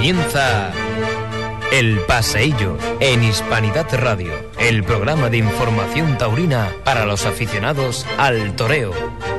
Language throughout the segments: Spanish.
Comienza El Paseillo en Hispanidad Radio, el programa de información taurina para los aficionados al toreo.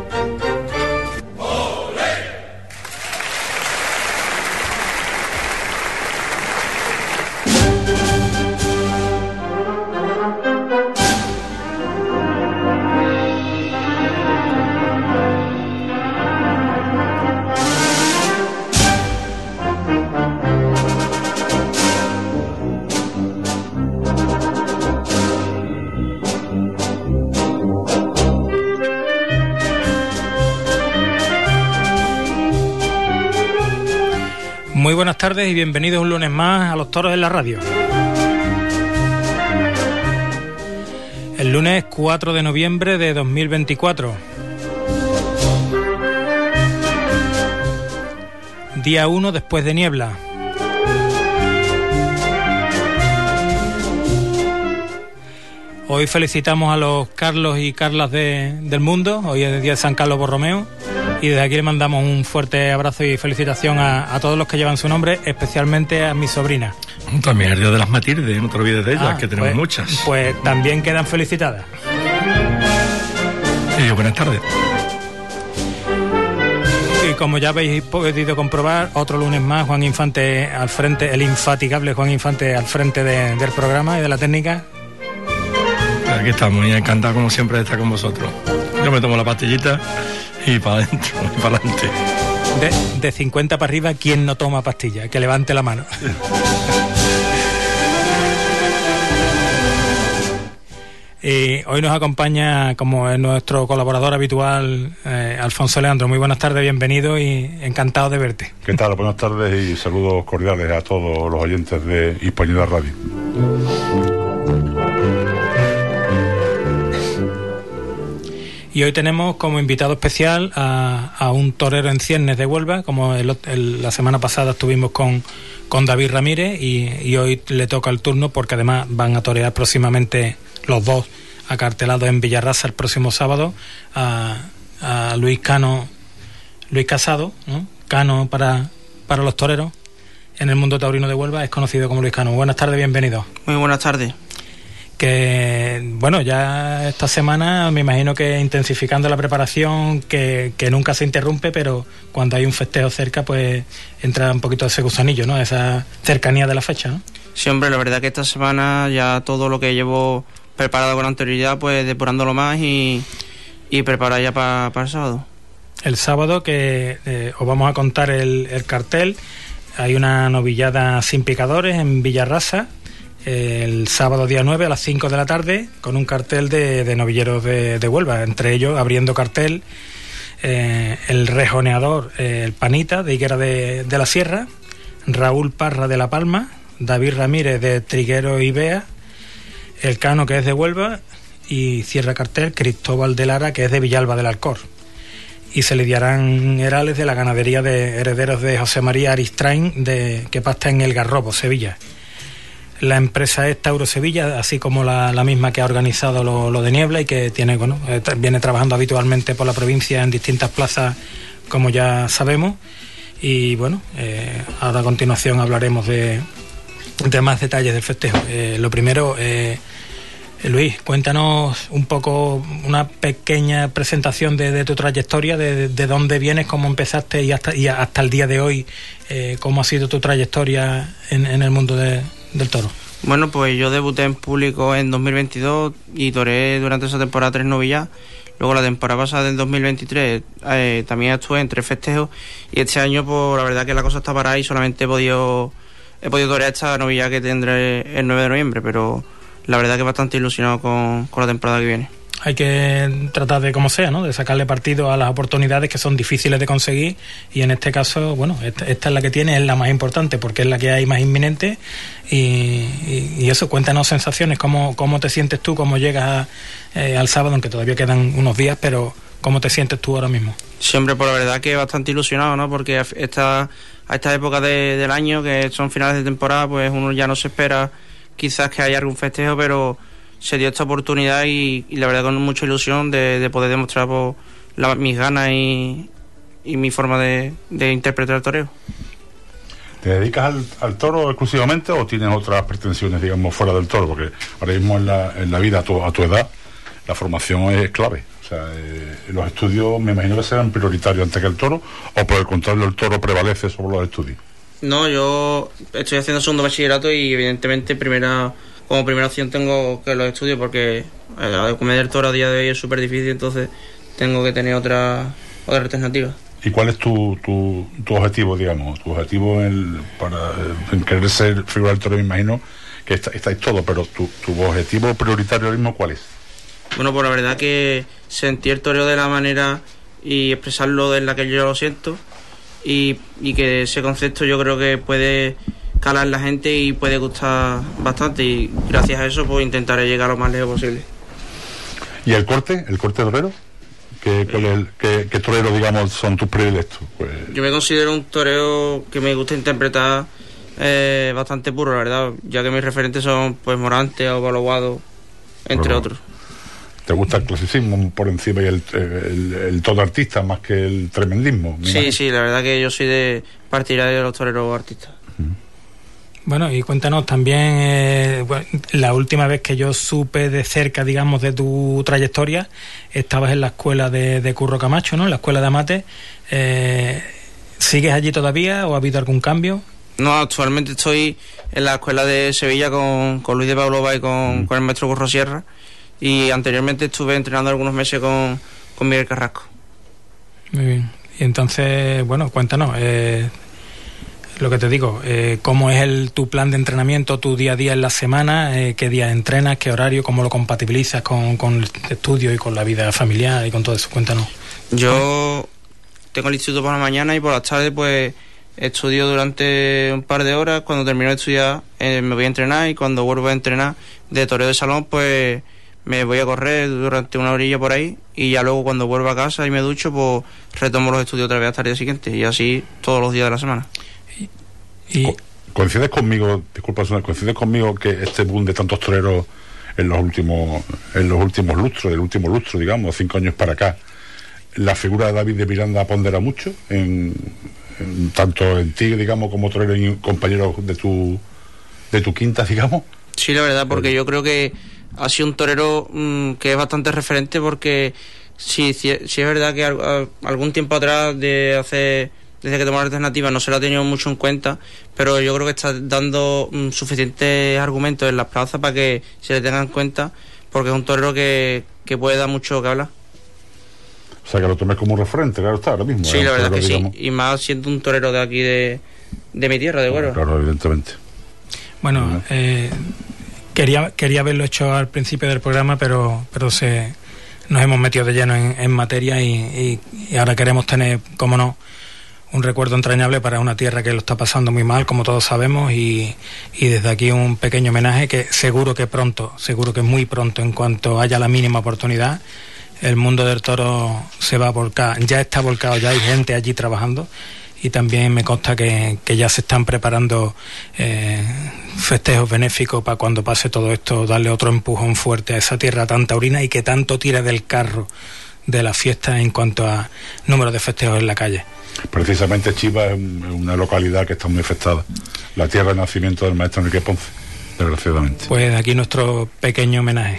Muy buenas tardes y bienvenidos un lunes más a Los Toros en la Radio. El lunes 4 de noviembre de 2024. Día 1 después de niebla. Hoy felicitamos a los Carlos y Carlas del mundo. Hoy es el día de San Carlos Borromeo. Y desde aquí le mandamos un fuerte abrazo y felicitación a todos los que llevan su nombre, especialmente a mi sobrina. También es el día de las Matildes, no te olvides de ellas, que tenemos muchas. Pues también quedan felicitadas. Buenas tardes. Y como ya habéis podido comprobar, otro lunes más, Juan Infante al frente, el infatigable Juan Infante al frente del programa y de la técnica. Aquí estamos, y encantado como siempre de estar con vosotros. Yo me tomo la pastillita y para adentro, y para adelante. De 50 para arriba, ¿quién no toma pastilla? Que levante la mano. Y hoy nos acompaña, como es nuestro colaborador habitual, Alfonso Leandro. Muy buenas tardes, bienvenido y encantado de verte. ¿Qué tal? Buenas tardes y saludos cordiales a todos los oyentes de Hispanidad Radio. Y hoy tenemos como invitado especial a un torero en ciernes de Huelva, como la semana pasada estuvimos con David Ramírez, y hoy le toca el turno porque además van a torear próximamente los dos acartelados en Villarrasa el próximo sábado a Luis Casado, ¿no? Cano para los toreros en el mundo taurino de Huelva, es conocido como Luis Cano. Buenas tardes, bienvenido. Muy buenas tardes. Que bueno, ya esta semana me imagino que intensificando la preparación, que nunca se interrumpe, pero cuando hay un festejo cerca pues entra un poquito ese gusanillo, ¿no? Esa cercanía de la fecha, ¿no? Sí, hombre, la verdad que esta semana ya todo lo que llevo preparado con anterioridad, pues depurándolo más y preparar ya para el sábado. El sábado que os vamos a contar el cartel. Hay una novillada sin picadores en Villarrasa el sábado día 9 a las 5 de la tarde, con un cartel de novilleros de Huelva, entre ellos abriendo cartel el rejoneador, el Panita de Higuera de la Sierra, Raúl Parra de La Palma, David Ramírez de Triguero y Bea, el Cano, que es de Huelva, y cierra cartel Cristóbal de Lara, que es de Villalba del Alcor. Y se lidiarán herales de la ganadería de herederos de José María Aristrain, que pasta en El Garrobo, Sevilla. La empresa es Tauro Sevilla, así como la misma que ha organizado lo de Niebla y que tiene, viene trabajando habitualmente por la provincia en distintas plazas, como ya sabemos. Y bueno, ahora a continuación hablaremos de más detalles del festejo. Lo primero, Luis, cuéntanos un poco, una pequeña presentación de tu trayectoria, de dónde vienes, cómo empezaste y hasta el día de hoy, cómo ha sido tu trayectoria en el mundo del toro. Bueno, pues yo debuté en público en 2022 y toreé durante esa temporada 3 novillas. Luego la temporada pasada del 2023 también estuve en 3 festejos, y este año pues la verdad que la cosa está parada y solamente he podido torear esta novilla que tendré el 9 de noviembre, pero la verdad que bastante ilusionado con la temporada que viene. Hay que tratar de, como sea, ¿no?, de sacarle partido a las oportunidades que son difíciles de conseguir, y en este caso, bueno, esta es la que tiene, es la más importante porque es la que hay más inminente, y eso, cuéntanos sensaciones, cómo te sientes tú, cómo llegas al sábado, aunque todavía quedan unos días, pero ¿cómo te sientes tú ahora mismo? Siempre, por la verdad que bastante ilusionado, ¿no?, porque a esta época del año, que son finales de temporada, pues uno ya no se espera quizás que haya algún festejo, pero se dio esta oportunidad y la verdad con mucha ilusión de poder demostrar mis ganas y mi forma de interpretar el toreo. ¿Te dedicas al toro exclusivamente o tienes otras pretensiones, digamos, fuera del toro? Porque ahora mismo en la vida, a tu edad, la formación es clave. O sea, los estudios me imagino que serán prioritarios antes que el toro, o por el contrario el toro prevalece sobre los estudios. No, yo estoy haciendo segundo bachillerato y evidentemente como primera opción tengo que los estudios, porque la comedia del toro a día de hoy es súper difícil, entonces tengo que tener otra alternativa. ¿Y cuál es tu objetivo, digamos? Tu objetivo en querer ser figura del toro, me imagino que estáis todos, pero tu objetivo prioritario ahora mismo, ¿cuál es? Bueno, pues la verdad que sentir el toreo de la manera y expresarlo de la que yo lo siento, y que ese concepto yo creo que puede calar la gente y puede gustar bastante, y gracias a eso pues intentaré llegar lo más lejos posible. ¿Y el corte torero? ¿Qué torero, digamos, son tus predilectos? Pues... Yo me considero un torero que me gusta interpretar bastante puro, la verdad, ya que mis referentes son pues Morante o Baloguado, entre otros. ¿Te gusta el clasicismo por encima y el todo artista más que el tremendismo? Sí, la verdad que yo soy de partidario de los toreros artistas. Bueno, y cuéntanos también, la última vez que yo supe de cerca, digamos, de tu trayectoria, estabas en la escuela de Curro Camacho, ¿no? En la escuela de Amate. ¿Sigues allí todavía o ha habido algún cambio? No, actualmente estoy en la escuela de Sevilla con Luis de Paulova y con el maestro Curro Sierra, y anteriormente estuve entrenando algunos meses con Miguel Carrasco. Muy bien. Y entonces, bueno, cuéntanos, lo que te digo, ¿cómo es tu plan de entrenamiento, tu día a día en la semana? ¿Qué días entrenas? ¿Qué horario? ¿Cómo lo compatibilizas con el estudio y con la vida familiar y con todo eso? Cuéntanos. Yo tengo el instituto por la mañana y por las tardes pues estudio durante un par de horas. Cuando termino de estudiar me voy a entrenar, y cuando vuelvo a entrenar de toreo de salón pues me voy a correr durante una horilla por ahí, y ya luego cuando vuelvo a casa y me ducho pues retomo los estudios otra vez hasta el día siguiente, y así todos los días de la semana. ¿Coincides conmigo, disculpa, coincides conmigo que este boom de tantos toreros en los últimos lustros, del último lustro, digamos, 5 años para acá, la figura de David de Miranda pondera mucho tanto en ti, digamos, como torero y compañero de tu quinta, digamos? Sí, la verdad, porque yo creo que ha sido un torero que es bastante referente, porque sí es verdad que algún tiempo atrás, desde que tomó la alternativa, no se lo ha tenido mucho en cuenta, pero yo creo que está dando suficientes argumentos en las plazas para que se le tenga en cuenta, porque es un torero que puede dar mucho que hablar. O sea, que lo tomes como un referente, claro está, ahora mismo. Sí, la verdad que sí, y más siendo un torero de aquí de mi tierra, de Huelva. Claro, evidentemente. Bueno, quería haberlo hecho al principio del programa, pero nos hemos metido de lleno en materia, y ahora queremos tener, como no, un recuerdo entrañable para una tierra que lo está pasando muy mal, como todos sabemos, y desde aquí un pequeño homenaje que seguro que muy pronto, en cuanto haya la mínima oportunidad, el mundo del toro se va a volcar. Ya está volcado, ya hay gente allí trabajando, y también me consta que ya se están preparando festejos benéficos para cuando pase todo esto, darle otro empujón fuerte a esa tierra tan taurina y que tanto tira del carro de la fiesta en cuanto a número de festejos en la calle. Precisamente Chivas es una localidad que está muy afectada, la tierra de nacimiento del maestro Enrique Ponce, desgraciadamente. Pues aquí nuestro pequeño homenaje.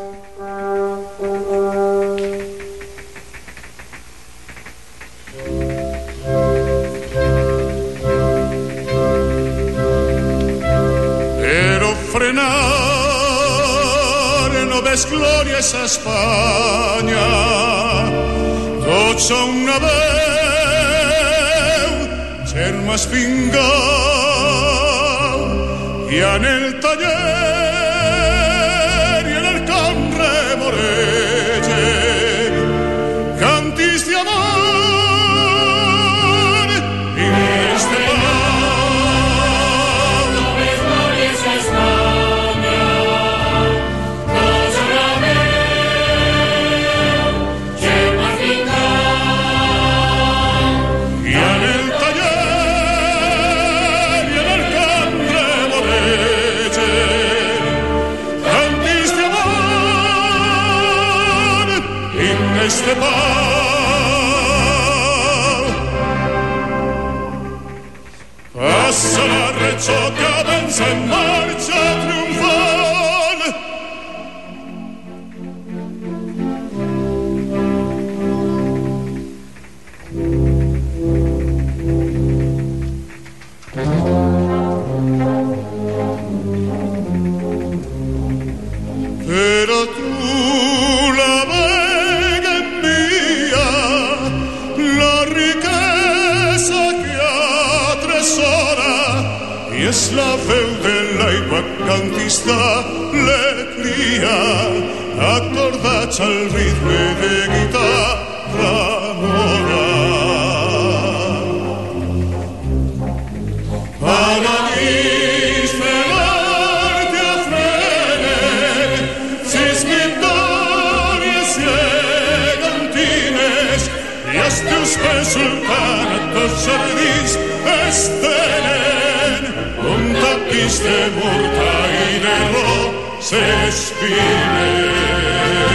Pero frenar no ves glorias a España, tots una vez más fingal, y en el taller y en el camp remoregen cantis de amor y este pau no ves glorias a España, tots una vez más fingal, y en el este pau. Passa braccio che avanza in marcia trionfal. Pero tú la vega en mía, la riqueza que atresora, y es la veu de l'aigua cantista le cria, acordats al ritme de guitarra mora. Paradís de l'arte ofrenen, sis victòries gegantines, i els teus pes sultant a tots jardins estenen un tapís de murta i de roses fines.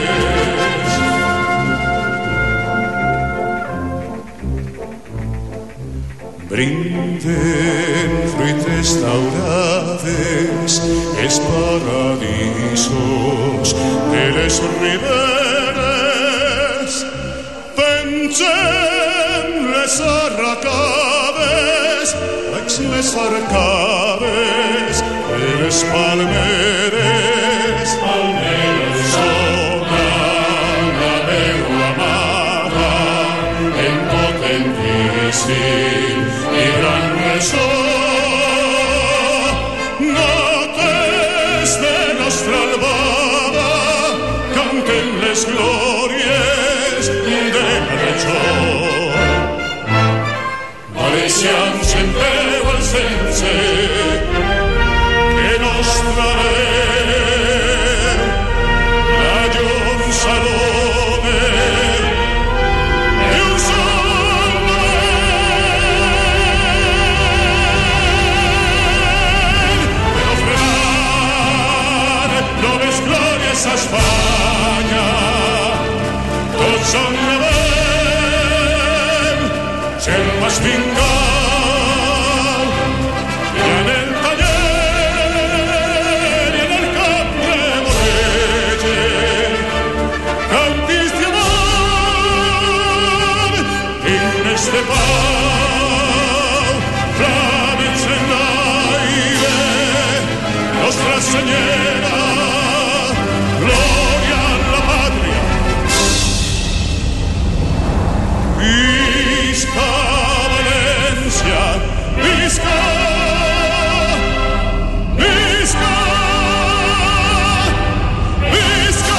Brinden fruites daurades els paradisos de les riberes, pengen les arracades, les arcades de les palmeres, sonen la veu amada en potentíssim i gran ressò. Notes de nostra albada canten les glòries de la regió. Valencians en peu al sense que nos traerem la llum salome i un sol per ofrenar noves glòries a Espanya. Tots som rebem, ser más fingal y en el taller y en el camp remolegen cantis de amor, himnes de pau, flamens en l'aire, Nostra Senyera, gloria a la patria. Visca Valencia, visca, visca, visca.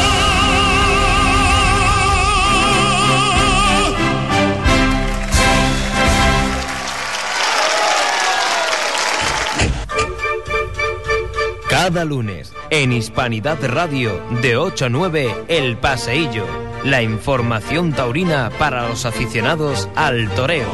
Cada lunes, en Hispanidad Radio, de 8 a 9, El Paseillo. La información taurina para los aficionados al toreo.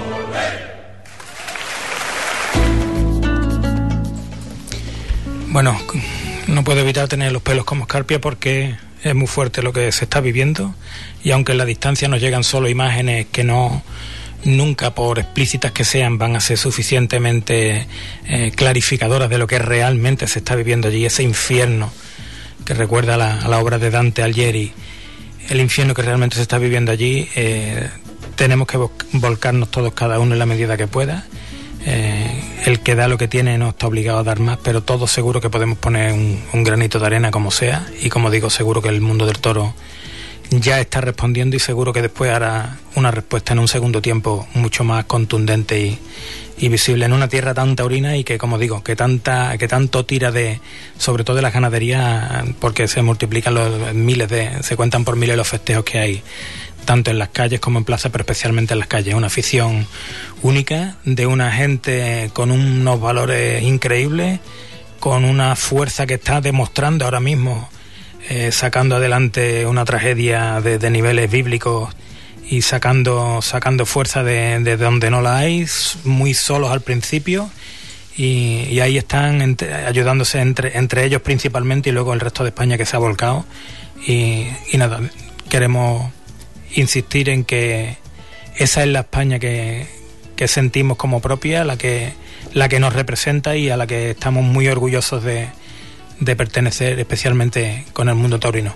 Bueno, no puedo evitar tener los pelos como escarpia porque es muy fuerte lo que se está viviendo, y aunque en la distancia nos llegan solo imágenes que no, nunca, por explícitas que sean, van a ser suficientemente clarificadoras de lo que realmente se está viviendo allí, ese infierno que recuerda a la obra de Dante Alighieri, el infierno que realmente se está viviendo allí. Tenemos que volcarnos todos, cada uno en la medida que pueda. El que da lo que tiene no está obligado a dar más, pero todos seguro que podemos poner un granito de arena como sea, y como digo, seguro que el mundo del toro ya está respondiendo, y seguro que después hará una respuesta en un segundo tiempo mucho más contundente y visible en una tierra tan taurina, y que, como digo, que tanto tira de, sobre todo de las ganaderías, porque se multiplican se cuentan por miles los festejos que hay, tanto en las calles como en plazas, pero especialmente en las calles. Una afición única, de una gente con unos valores increíbles, con una fuerza que está demostrando ahora mismo, sacando adelante una tragedia de niveles bíblicos, y sacando fuerza de donde no la hay, muy solos al principio, y ahí están ayudándose entre ellos principalmente, y luego el resto de España que se ha volcado. Y nada, queremos insistir en que esa es la España que que sentimos como propia, la que nos representa y a la que estamos muy orgullosos de pertenecer, especialmente con el mundo taurino.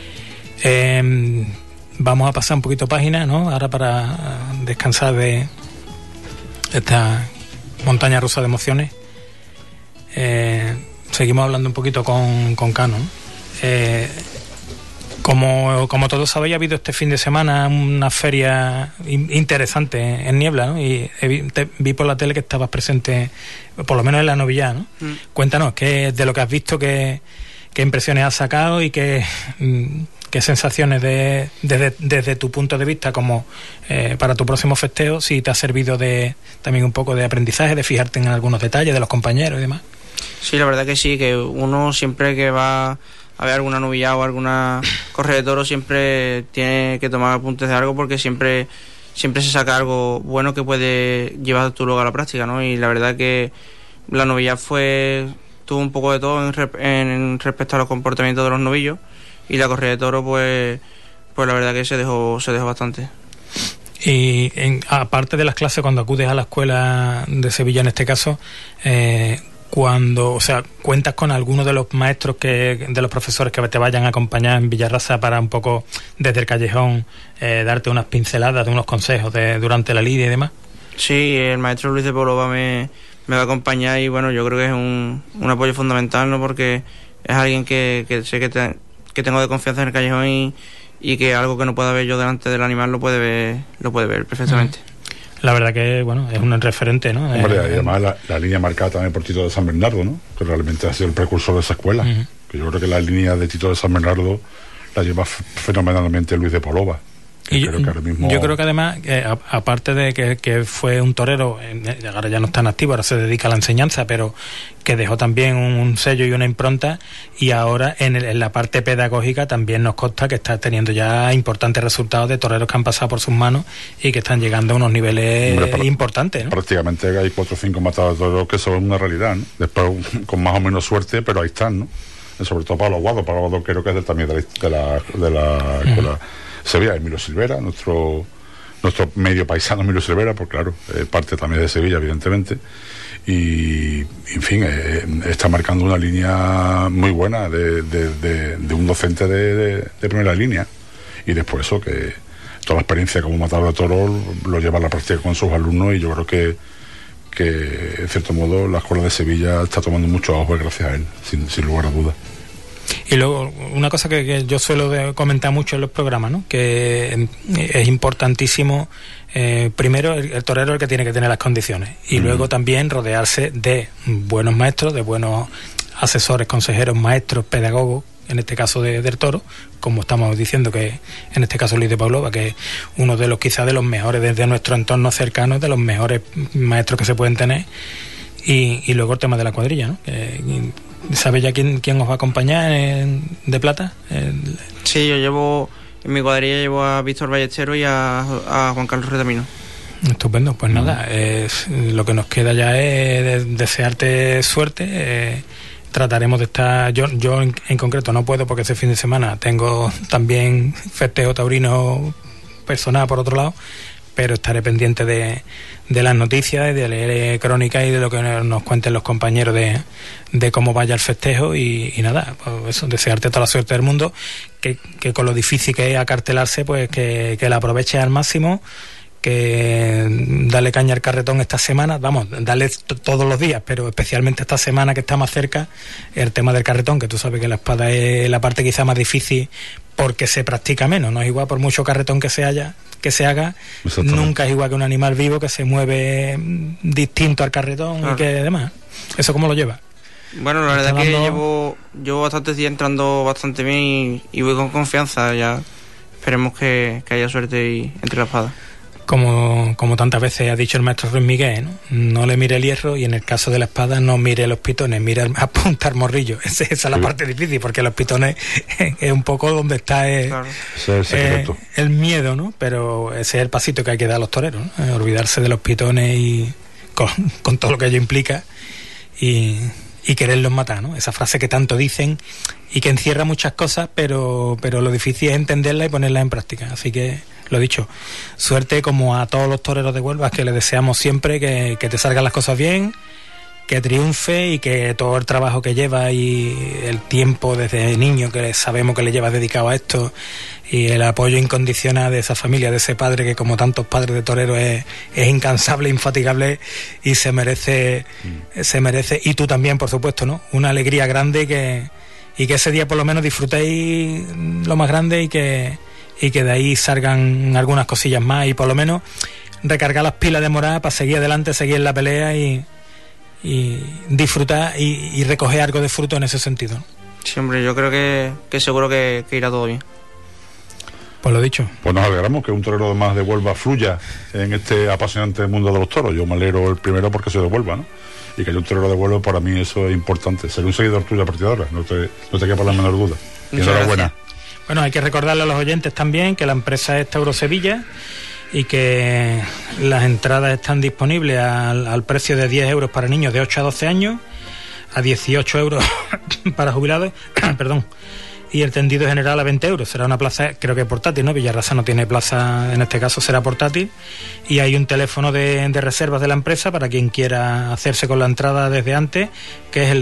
Vamos a pasar un poquito página, ¿no? Ahora para descansar de esta montaña rusa de emociones. Seguimos hablando un poquito con Cano, ¿no? Como todos sabéis, ha habido este fin de semana una feria interesante en Niebla, ¿no? Y vi por la tele que estabas presente, por lo menos en la novillada, ¿no? Cuéntanos, de lo que has visto, qué impresiones has sacado y qué sensaciones desde tu punto de vista como para tu próximo festeo, si te ha servido también un poco de aprendizaje, de fijarte en algunos detalles de los compañeros y demás. Sí, la verdad que sí, que uno siempre que va a ver alguna novillada o alguna corrida de toros siempre tiene que tomar apuntes de algo, porque siempre se saca algo bueno que puede llevar tú luego a la práctica, ¿no? Y la verdad que la novillada tuvo un poco de todo en respecto a los comportamientos de los novillos, y la corrida de toros pues la verdad que se dejó bastante. Y aparte de las clases, cuando acudes a la escuela de Sevilla en este caso, cuentas con alguno de los maestros de los profesores que te vayan a acompañar en Villarraza para un poco desde el callejón darte unas pinceladas de unos consejos durante la lidia y demás. Sí, el maestro Luis de Polova me va a acompañar, y bueno, yo creo que es un apoyo fundamental, ¿no? Porque es alguien que sé que tengo de confianza en el callejón, y que algo que no pueda ver yo delante del animal lo puede ver perfectamente. La verdad que, bueno, es un referente, ¿no? Hombre, y además la línea marcada también por Tito de San Bernardo, ¿no? Que realmente ha sido el precursor de esa escuela. Que yo creo que la línea de Tito de San Bernardo la lleva fenomenalmente Luis de Polova. Y yo creo que además, aparte de que fue un torero, ahora ya no está en activo, ahora se dedica a la enseñanza, pero que dejó también un sello y una impronta, y ahora en la parte pedagógica también nos consta que está teniendo ya importantes resultados de toreros que han pasado por sus manos y que están llegando a unos niveles importantes, ¿no? Prácticamente hay 4 o 5 matados de toreros que son una realidad, ¿no? Después con más o menos suerte, pero ahí están, ¿no? Sobre todo Pablo Aguado creo que es también de la escuela Sevilla, Emilio Silvera, nuestro medio paisano Emilio Silvera, pues claro, parte también de Sevilla, evidentemente, y en fin, está marcando una línea muy buena de un docente de primera línea, y después eso, que toda la experiencia como matador de toros lo lleva a la práctica con sus alumnos, y yo creo que en cierto modo la escuela de Sevilla está tomando mucho auge gracias a él, sin lugar a dudas. Y luego, una cosa que yo suelo comentar mucho en los programas, ¿no? Que es importantísimo, primero el torero es el que tiene que tener las condiciones, y luego también rodearse de buenos maestros, de buenos asesores, consejeros, maestros, pedagogos, en este caso del toro, como estamos diciendo, que en este caso Luis de Paulova, que es uno de los quizás de los mejores desde nuestro entorno cercano, de los mejores maestros que se pueden tener, y luego el tema de la cuadrilla, ¿no? ¿Sabe ya quién os va a acompañar de plata? Sí, en mi cuadrilla llevo a Víctor Ballestero y a Juan Carlos Retamino. Estupendo, pues nada, lo que nos queda ya es desearte suerte. Trataremos de estar, yo en concreto no puedo, porque ese fin de semana tengo también festejo taurino personal por otro lado, pero estaré pendiente de las noticias, de leer crónicas y de lo que nos cuenten los compañeros de cómo vaya el festejo, y nada, pues eso, desearte toda la suerte del mundo, que con lo difícil que es acartelarse, pues que la aproveches al máximo, que dale caña al carretón esta semana, vamos, dale todos los días, pero especialmente esta semana que está más cerca, el tema del carretón, que tú sabes que la espada es la parte quizá más difícil porque se practica menos, no es igual por mucho carretón que se haga, nunca es igual que un animal vivo que se mueve distinto al carretón, claro. Y que demás. ¿Eso cómo lo lleva? Bueno, la verdad que llevo bastantes días entrando bastante bien y voy con confianza. Ya esperemos que haya suerte entre la espada. Como tantas veces ha dicho el maestro Ruiz Miguel, ¿no? No le mire el hierro, y en el caso de la espada no mire los pitones, mire apuntar morrillo. Esa es la parte difícil, porque los pitones es un poco donde está el miedo, ¿no? Pero ese es el pasito que hay que dar a los toreros, ¿no? Olvidarse de los pitones y con todo lo que ello implica, y quererlos matar, ¿no? Esa frase que tanto dicen y que encierra muchas cosas, pero lo difícil es entenderla y ponerla en práctica. Así que lo dicho, suerte como a todos los toreros de Huelva, que les deseamos siempre que te salgan las cosas bien, que triunfe y que todo el trabajo que lleva y el tiempo desde niño que sabemos que le llevas dedicado a esto y el apoyo incondicional de esa familia, de ese padre que como tantos padres de toreros es incansable, infatigable y se merece, y tú también, por supuesto, ¿no? Una alegría grande y que ese día por lo menos disfrutéis lo más grande y que de ahí salgan algunas cosillas más y por lo menos recargar las pilas de morada para seguir adelante, seguir en la pelea y disfrutar y recoger algo de fruto en ese sentido, ¿no? Sí, hombre, yo creo que seguro que irá todo bien. Pues lo dicho. Pues nos alegramos que un torero más de Huelva fluya en este apasionante mundo de los toros. Yo me alegro el primero porque soy de Huelva, ¿no? Y que haya un torero de Huelva, para mí eso es importante. Ser un seguidor tuyo a partir de ahora, no te quepa la menor duda. Y enhorabuena. Bueno, hay que recordarle a los oyentes también que la empresa es Tauro Sevilla y que las entradas están disponibles al precio de 10 euros para niños de 8 a 12 años, a 18 euros para jubilados, perdón, y el tendido general a 20 euros. Será una plaza, creo que portátil, ¿no? Villarrasa no tiene plaza, en este caso será portátil, y hay un teléfono de reservas de la empresa para quien quiera hacerse con la entrada desde antes, que es el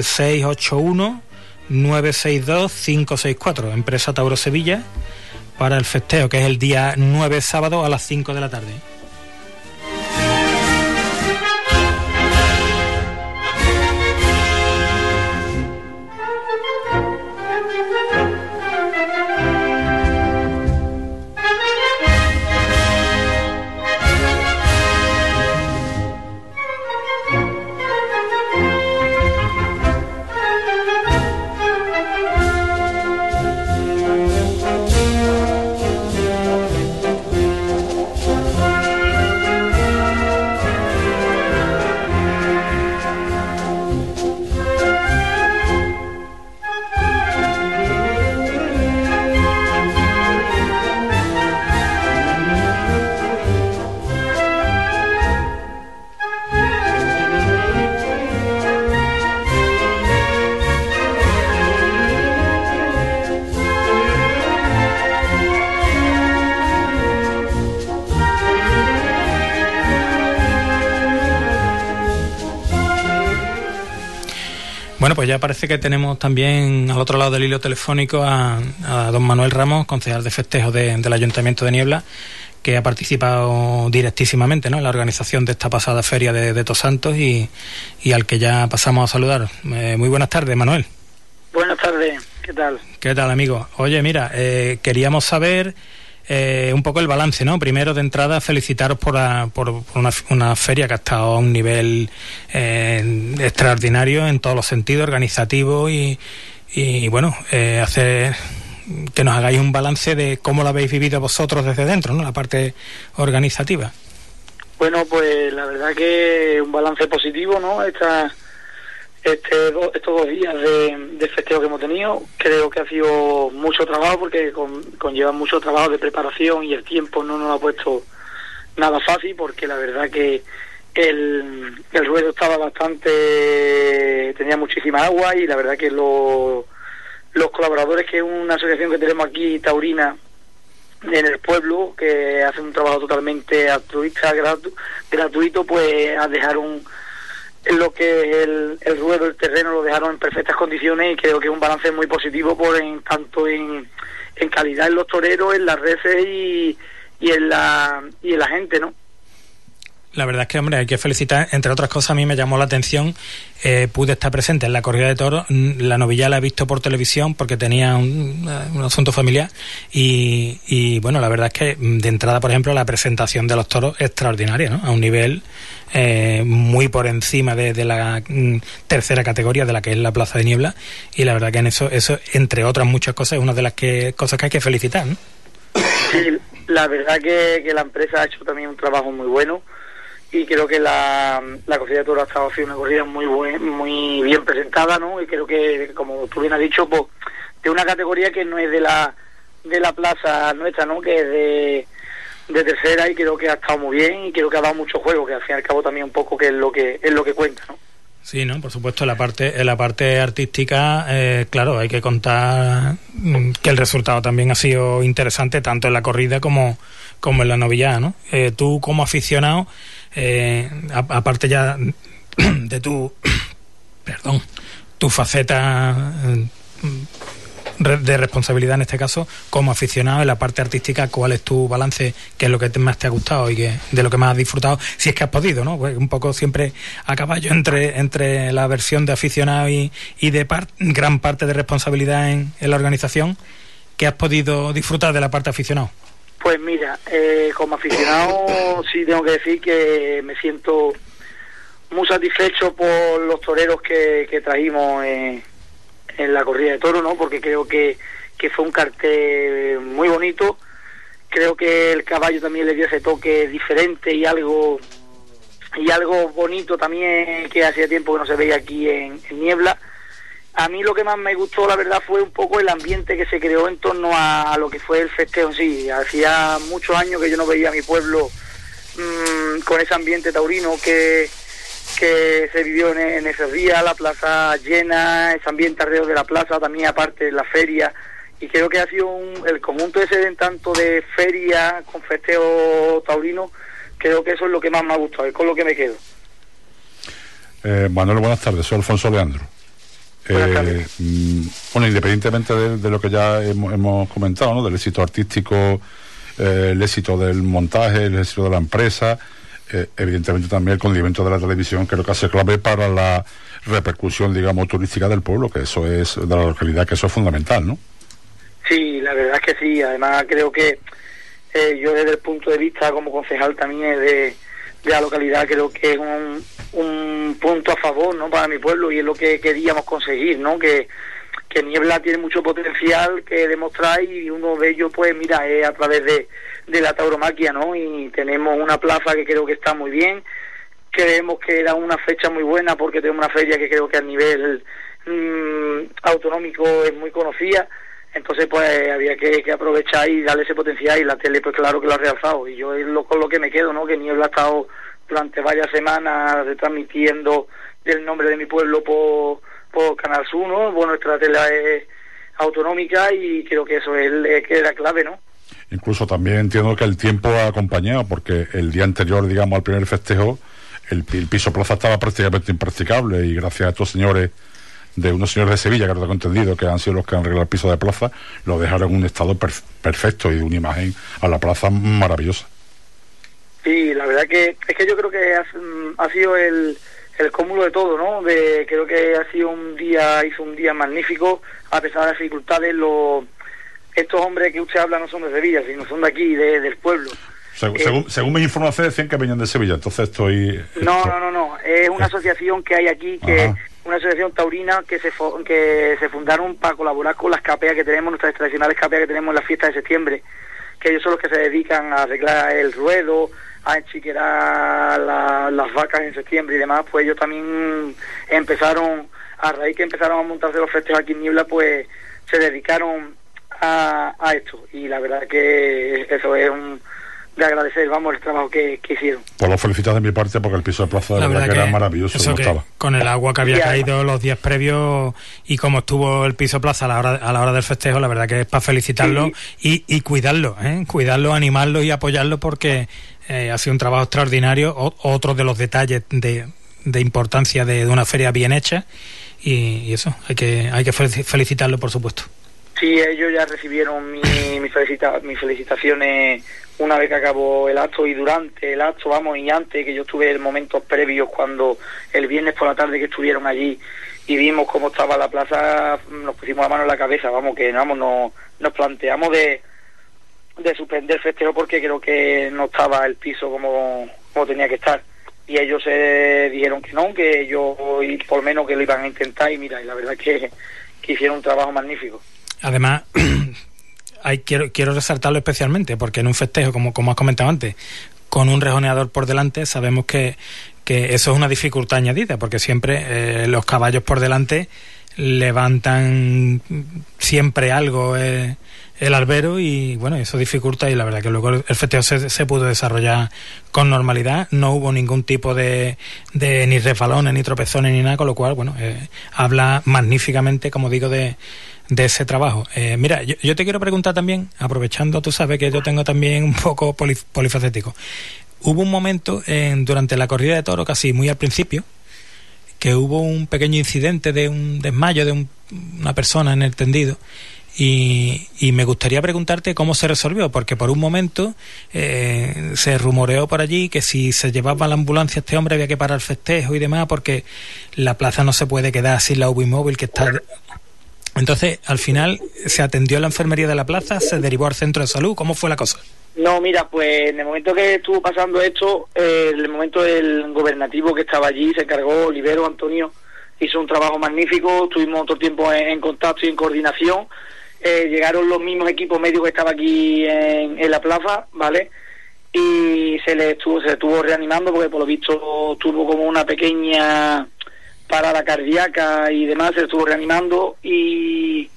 681-962-564, empresa Tauro Sevilla, para el festejo, que es el día 9, sábado, a las 5 de la tarde. Bueno, pues ya parece que tenemos también al otro lado del hilo telefónico a don Manuel Ramos, concejal de festejo del Ayuntamiento de Niebla, que ha participado directísimamente, ¿no?, en la organización de esta pasada feria de Tosantos y al que ya pasamos a saludar. Muy buenas tardes, Manuel. Buenas tardes, ¿qué tal? ¿Qué tal, amigo? Oye, mira, queríamos saber un poco el balance, ¿no? Primero, de entrada, felicitaros por una feria que ha estado a un nivel extraordinario en todos los sentidos, organizativo y bueno, hacer que nos hagáis un balance de cómo lo habéis vivido vosotros desde dentro, ¿no?, la parte organizativa. Bueno, pues la verdad que un balance positivo, ¿no? Estos 2 días de festejo que hemos tenido, creo que ha sido mucho trabajo porque conlleva mucho trabajo de preparación y el tiempo no nos ha puesto nada fácil, porque la verdad que el ruedo estaba tenía muchísima agua, y la verdad que los colaboradores, que es una asociación que tenemos aquí, taurina, en el pueblo, que hace un trabajo totalmente altruista, gratuito, pues dejaron lo que es el ruedo, el terreno, lo dejaron en perfectas condiciones, y creo que es un balance muy positivo tanto en calidad en los toreros, en las reses y en la gente, ¿no? La verdad es que, hombre, hay que felicitar. Entre otras cosas, a mí me llamó la atención, pude estar presente en la corrida de toros. La novilla la he visto por televisión porque tenía un asunto familiar y bueno, la verdad es que de entrada, por ejemplo, la presentación de los toros es extraordinaria, ¿no?, a un nivel muy por encima de la tercera categoría, de la que es la Plaza de Niebla, y la verdad que en eso entre otras muchas cosas, es una de las cosas que hay que felicitar, ¿no? Sí, la verdad que la empresa ha hecho también un trabajo muy bueno, y creo que la corrida de toros ha estado haciendo una corrida muy bien presentada, ¿no? Y creo que, como tú bien has dicho, pues de una categoría que no es de la plaza nuestra, ¿no?, que es de tercera, y creo que ha estado muy bien, y creo que ha dado mucho juego, que al fin y al cabo también un poco que es lo que cuenta, ¿no? Sí, ¿no? Por supuesto, en la parte artística, claro, hay que contar que el resultado también ha sido interesante, tanto en la corrida como en la novillada, ¿no? Tú como aficionado, aparte ya de tu faceta de responsabilidad en este caso, como aficionado en la parte artística, ¿cuál es tu balance? ¿Qué es lo que más te ha gustado y de lo que más has disfrutado? Si es que has podido, ¿no? Pues un poco siempre a caballo entre la versión de aficionado y de gran parte de responsabilidad en la organización. ¿Qué has podido disfrutar de la parte aficionado? Pues mira, como aficionado sí tengo que decir que me siento muy satisfecho por los toreros que trajimos en la corrida de toros, ¿no? Porque creo que fue un cartel muy bonito. Creo que el caballo también le dio ese toque diferente y algo bonito también que hacía tiempo que no se veía aquí en Niebla. A mí lo que más me gustó, la verdad, fue un poco el ambiente que se creó en torno a lo que fue el festejo en sí. Hacía muchos años que yo no veía a mi pueblo con ese ambiente taurino que se vivió en esos días, la plaza llena, ese ambiente alrededor de la plaza, también aparte de la feria, y creo que ha sido el conjunto ese tanto de feria con festejo taurino, creo que eso es lo que más me ha gustado, es con lo que me quedo. Manuel, buenas tardes, soy Alfonso Leandro. Bueno, independientemente de lo que ya hemos comentado, ¿no? Del éxito artístico, el éxito del montaje, el éxito de la empresa, evidentemente también el condimento de la televisión creo que hace clave para la repercusión, digamos, turística del pueblo, que eso es, de la localidad, que eso es fundamental, ¿no? Sí, la verdad es que sí. Además creo que yo desde el punto de vista como concejal también de la localidad, creo que es un punto a favor, ¿no? Para mi pueblo, y es lo que queríamos conseguir, ¿no? Que Niebla tiene mucho potencial que demostrar, y uno de ellos, pues mira, es a través de la tauromaquia, ¿no? Y tenemos una plaza que creo que está muy bien. Creemos que era una fecha muy buena porque tenemos una feria que creo que a nivel autonómico es muy conocida. Entonces pues había que aprovechar y darle ese potencial, y la tele pues claro que lo ha realzado, y yo es con lo que me quedo, ¿no? Que Niebla ha estado durante varias semanas retransmitiendo el nombre de mi pueblo por Canal Sur, ¿no? Bueno, nuestra tele es autonómica, y creo que eso es que era clave, ¿no? Incluso también entiendo que el tiempo ha acompañado, porque el día anterior, digamos, al primer festejo, el piso plaza estaba prácticamente impracticable, y gracias a estos señores, unos señores de Sevilla, que no tengo entendido, que han sido los que han arreglado el piso de plaza, lo dejaron en un estado perfecto y de una imagen a la plaza maravillosa. Sí, la verdad que es que yo creo que ha sido el cúmulo de todo, ¿no? Creo que hizo un día magnífico, a pesar de las dificultades. Estos hombres que usted habla no son de Sevilla, sino son de aquí, del pueblo. Según mis informaciones decían que venían de Sevilla, entonces estoy... No, es una asociación que hay aquí, que una asociación taurina que se fundaron para colaborar con las capeas que tenemos, nuestras tradicionales capeas que tenemos en la fiesta de septiembre, que ellos son los que se dedican a arreglar el ruedo, a enchiquerar las vacas en septiembre y demás. Pues ellos también empezaron, a raíz que empezaron a montarse los festejos aquí en Niebla, pues se dedicaron a esto, y la verdad que eso es de agradecer, vamos, el trabajo que hicieron. Pues lo felicito de mi parte, porque el piso de plaza de verdad que era maravilloso. Eso, que estaba con el agua que había caído los días previos y como estuvo el piso plaza a la hora del festejo, la verdad que es para felicitarlo, sí. y cuidarlo, animarlo y apoyarlo, porque ha sido un trabajo extraordinario. Otro de los detalles de importancia de una feria bien hecha, y eso hay que felicitarlo, por supuesto. Sí, ellos ya recibieron mis felicitaciones una vez que acabó el acto, y durante el acto, vamos, y antes, que yo estuve en momentos previos, cuando el viernes por la tarde que estuvieron allí y vimos cómo estaba la plaza, nos pusimos la mano en la cabeza, vamos, que nos planteamos de suspender el festejo, porque creo que no estaba el piso como tenía que estar, y ellos dijeron que no, que ellos por lo menos que lo iban a intentar, y mira, y la verdad que hicieron un trabajo magnífico. Además, quiero resaltarlo especialmente, porque en un festejo, como has comentado antes, con un rejoneador por delante, sabemos que eso es una dificultad añadida, porque siempre los caballos por delante levantan siempre algo el albero, y bueno, eso dificulta, y la verdad que luego el festejo se pudo desarrollar con normalidad. No hubo ningún tipo de ni resbalones, ni tropezones, ni nada, con lo cual, bueno, habla magníficamente, como digo, de ese trabajo. Mira, yo te quiero preguntar también, aprovechando, tú sabes que yo tengo también un poco polifacético. Hubo un momento durante la corrida de toro, casi muy al principio, que hubo un pequeño incidente de un desmayo de una persona en el tendido. Y me gustaría preguntarte cómo se resolvió, porque por un momento se rumoreó por allí que si se llevaba a la ambulancia a este hombre había que parar el festejo y demás, porque la plaza no se puede quedar sin la UBI móvil que está. Entonces, al final, ¿se atendió en la enfermería de la plaza? ¿Se derivó al centro de salud? ¿Cómo fue la cosa? No, mira, pues en el momento que estuvo pasando esto, en el momento del gobernativo que estaba allí, se encargó Olivero Antonio, hizo un trabajo magnífico, estuvimos otro tiempo en contacto y en coordinación. Llegaron los mismos equipos médicos que estaban aquí en la plaza, ¿vale? Y se estuvo reanimando porque por lo visto tuvo como una pequeña parada cardíaca y demás, se estuvo reanimando y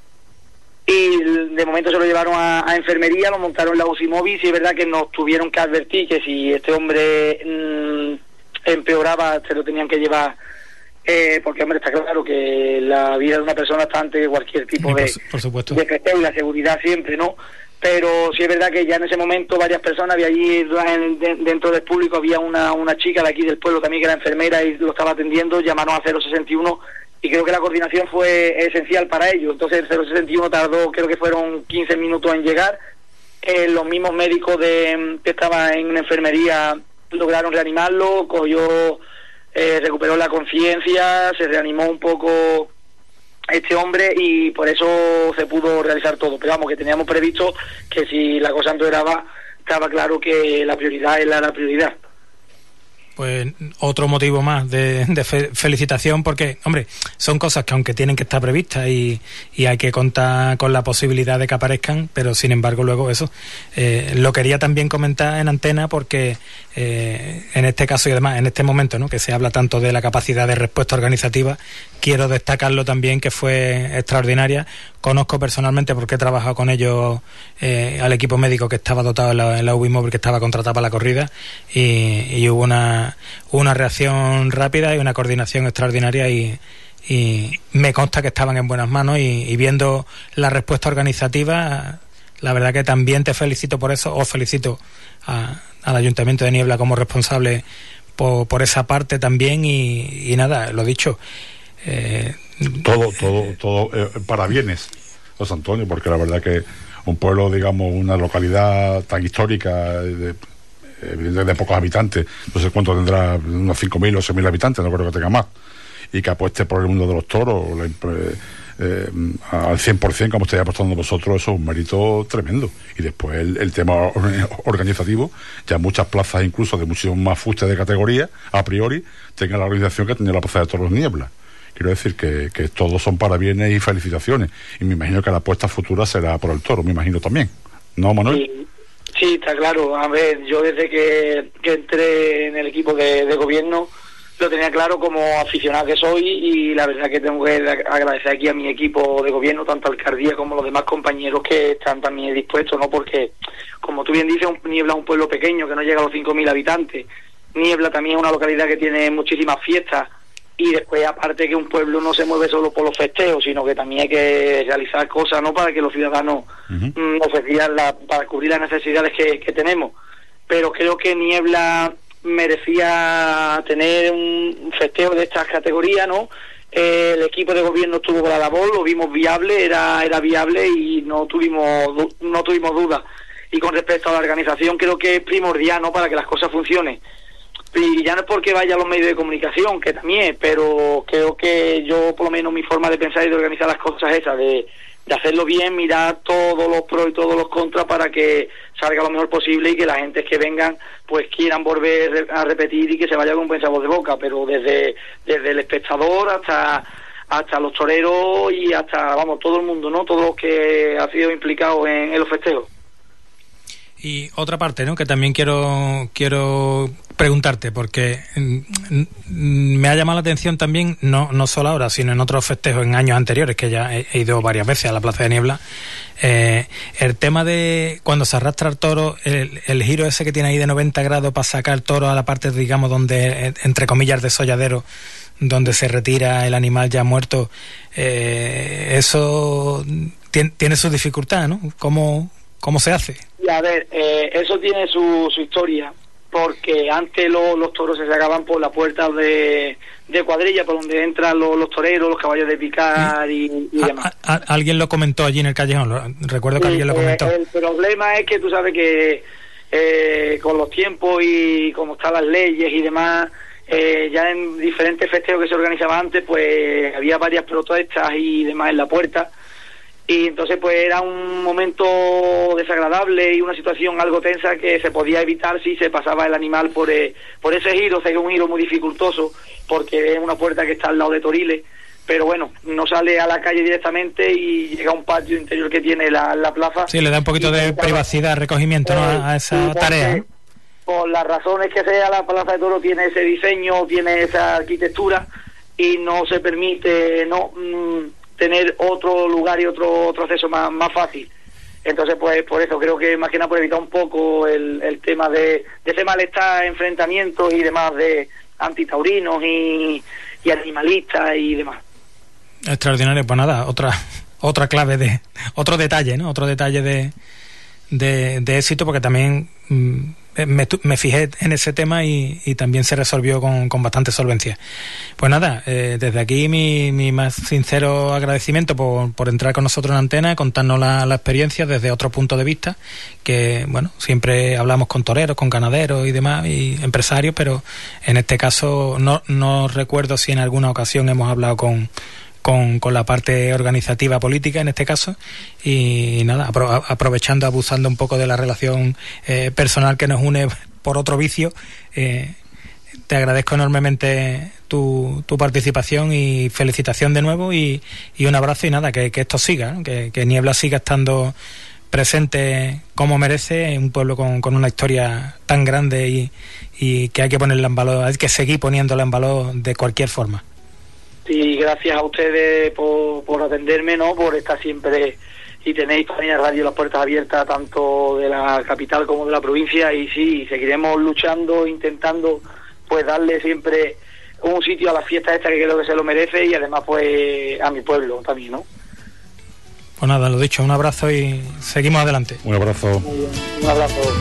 de momento se lo llevaron a enfermería, lo montaron en la UCI móvil. Y es verdad que nos tuvieron que advertir que si este hombre empeoraba se lo tenían que llevar, porque hombre, está claro que la vida de una persona está antes de cualquier tipo de festejo y la seguridad siempre, ¿no? Pero sí es verdad que ya en ese momento varias personas, había allí dentro del público había una chica de aquí del pueblo también que era enfermera y lo estaba atendiendo, llamaron a 061 y creo que la coordinación fue esencial para ello. Entonces el 061 tardó, creo que fueron 15 minutos en llegar. Los mismos médicos que estaban en una enfermería lograron reanimarlo, recuperó la conciencia, se reanimó un poco este hombre y por eso se pudo realizar todo. Pero vamos, que teníamos previsto que si la cosa empeoraba, estaba claro que la prioridad era la prioridad. Pues otro motivo más de felicitación, porque, hombre, son cosas que aunque tienen que estar previstas y hay que contar con la posibilidad de que aparezcan, pero sin embargo luego eso lo quería también comentar en antena porque en este caso y además en este momento, ¿no?, que se habla tanto de la capacidad de respuesta organizativa, quiero destacarlo también que fue extraordinaria. Conozco personalmente porque he trabajado con ellos al equipo médico que estaba dotado en la UBI móvil que estaba contratada para la corrida y hubo una reacción rápida y una coordinación extraordinaria y me consta que estaban en buenas manos y viendo la respuesta organizativa, la verdad que también te felicito por eso. Os felicito al Ayuntamiento de Niebla como responsable por esa parte también y nada, lo dicho, todo para bienes, José Antonio, porque la verdad que un pueblo, digamos, una localidad tan histórica de pocos habitantes, no sé cuánto tendrá, unos 5.000 o 6.000 habitantes, no creo que tenga más, y que apueste por el mundo de los toros al 100% como estáis apostando vosotros, eso es un mérito tremendo. Y después el tema organizativo, ya muchas plazas incluso de muchísimo más fuste de categoría a priori tengan la organización que tenía la Plaza de Toros Niebla. Quiero decir que todos son parabienes y felicitaciones, y me imagino que la apuesta futura será por el toro, me imagino también, ¿no, Manuel? Sí, está claro. A ver, yo desde que entré en el equipo de gobierno lo tenía claro como aficionado que soy, y la verdad que tengo que agradecer aquí a mi equipo de gobierno, tanto alcaldía como los demás compañeros que están también dispuestos, ¿no? Porque, como tú bien dices, Niebla es un pueblo pequeño que no llega a los 5.000 habitantes. Niebla también es una localidad que tiene muchísimas fiestas, y después aparte que un pueblo no se mueve solo por los festejos, sino que también hay que realizar cosas, ¿no?, para que los ciudadanos ofrecieran para cubrir las necesidades que tenemos. Pero creo que Niebla merecía tener un festejo de estas categorías, ¿no? El equipo de gobierno estuvo con la labor, lo vimos viable, era viable y no tuvimos dudas. Y con respecto a la organización, creo que es primordial, ¿no?, para que las cosas funcionen. Y ya no es porque vaya a los medios de comunicación, que también, pero creo que yo, por lo menos, mi forma de pensar y de organizar las cosas es esa, de hacerlo bien, mirar todos los pros y todos los contras para que salga lo mejor posible y que la gente que vengan pues quieran volver a repetir y que se vaya con un buen sabor de boca, pero desde el espectador hasta los toreros y hasta, vamos, todo el mundo, ¿no?, todos los que han sido implicados en los festejos. Y otra parte, ¿no?, que también quiero preguntarte, porque me ha llamado la atención también, no solo ahora, sino en otros festejos en años anteriores, que ya he ido varias veces a la Plaza de Niebla, el tema de cuando se arrastra el toro, el giro ese que tiene ahí de 90 grados para sacar el toro a la parte, digamos, donde, entre comillas, desolladero donde se retira el animal ya muerto, eso tiene su dificultad, ¿no? ¿Cómo se hace? Y a ver, eso tiene su historia, porque antes los toros se sacaban por la puerta de cuadrilla, por donde entran los toreros, los caballos de picar y demás. Alguien lo comentó allí en el callejón, recuerdo que alguien lo comentó. El problema es que tú sabes que con los tiempos y como están las leyes y demás, ya en diferentes festejos que se organizaban antes, pues había varias protestas y demás en la puerta, y entonces pues era un momento desagradable y una situación algo tensa que se podía evitar si se pasaba el animal por ese giro. Sería un giro muy dificultoso porque es una puerta que está al lado de Toriles, pero bueno, no sale a la calle directamente y llega a un patio interior que tiene la plaza. Sí, le da un poquito de privacidad, recogimiento, ¿no? a esa tarea, ¿no? Por las razones que sea, la Plaza de Toro tiene ese diseño, tiene esa arquitectura y no se permite tener otro lugar y otro acceso más fácil. Entonces, pues por eso creo que más que nada por evitar un poco el tema de ese malestar, enfrentamientos y demás de antitaurinos y animalistas y demás. Extraordinario. Pues nada, otra clave otro detalle, ¿no? Otro detalle de éxito, porque también me fijé en ese tema y también se resolvió con bastante solvencia. Pues nada, desde aquí mi más sincero agradecimiento por entrar con nosotros en antena, contarnos la experiencia desde otro punto de vista, que bueno, siempre hablamos con toreros, con ganaderos y demás, y empresarios, pero en este caso no recuerdo si en alguna ocasión hemos hablado con la parte organizativa política en este caso, y nada, aprovechando, abusando un poco de la relación personal que nos une por otro vicio, te agradezco enormemente tu participación y felicitación de nuevo y un abrazo, y nada, que esto siga, ¿no? que Niebla siga estando presente como merece, un pueblo con una historia tan grande y que hay que ponerla en valor, hay que seguir poniéndola en valor de cualquier forma. Sí, gracias a ustedes por atenderme, ¿no? Por estar siempre, y tenéis Hispanidad Radio las puertas abiertas tanto de la capital como de la provincia, y sí, seguiremos luchando, intentando pues darle siempre un sitio a la fiesta esta que creo que se lo merece, y además pues a mi pueblo también, ¿no? Pues nada, lo dicho, un abrazo y seguimos adelante. Un abrazo. Muy bien, un abrazo.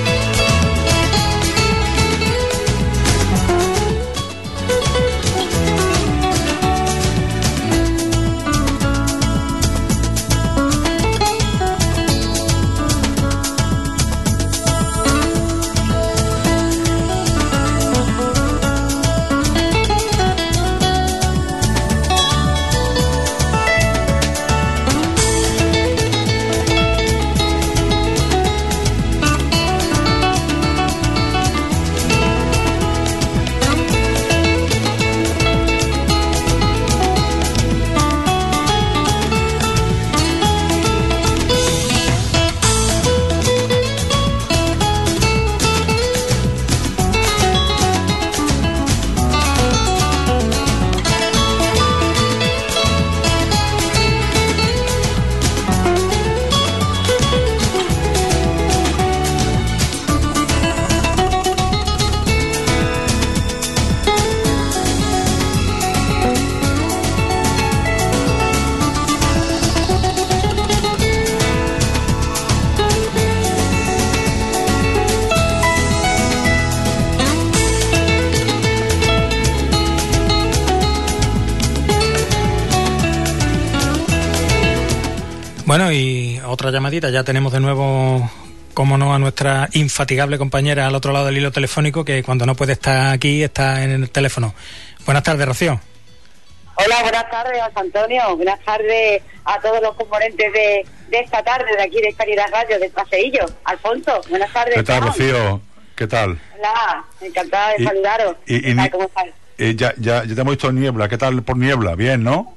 Bueno, y otra llamadita, ya tenemos de nuevo, como no, a nuestra infatigable compañera al otro lado del hilo telefónico, que cuando no puede estar aquí, está en el teléfono. Buenas tardes, Rocío. Hola, buenas tardes, José Antonio. Buenas tardes a todos los componentes de esta tarde, de aquí de Hispanidad Radio, del Paseillo. Alfonso, buenas tardes. ¿Qué tal, Rocío? ¿Qué tal? Hola, encantada de saludaros. ¿Cómo estás? Ya te hemos visto en Niebla. ¿Qué tal por Niebla? Bien, ¿no?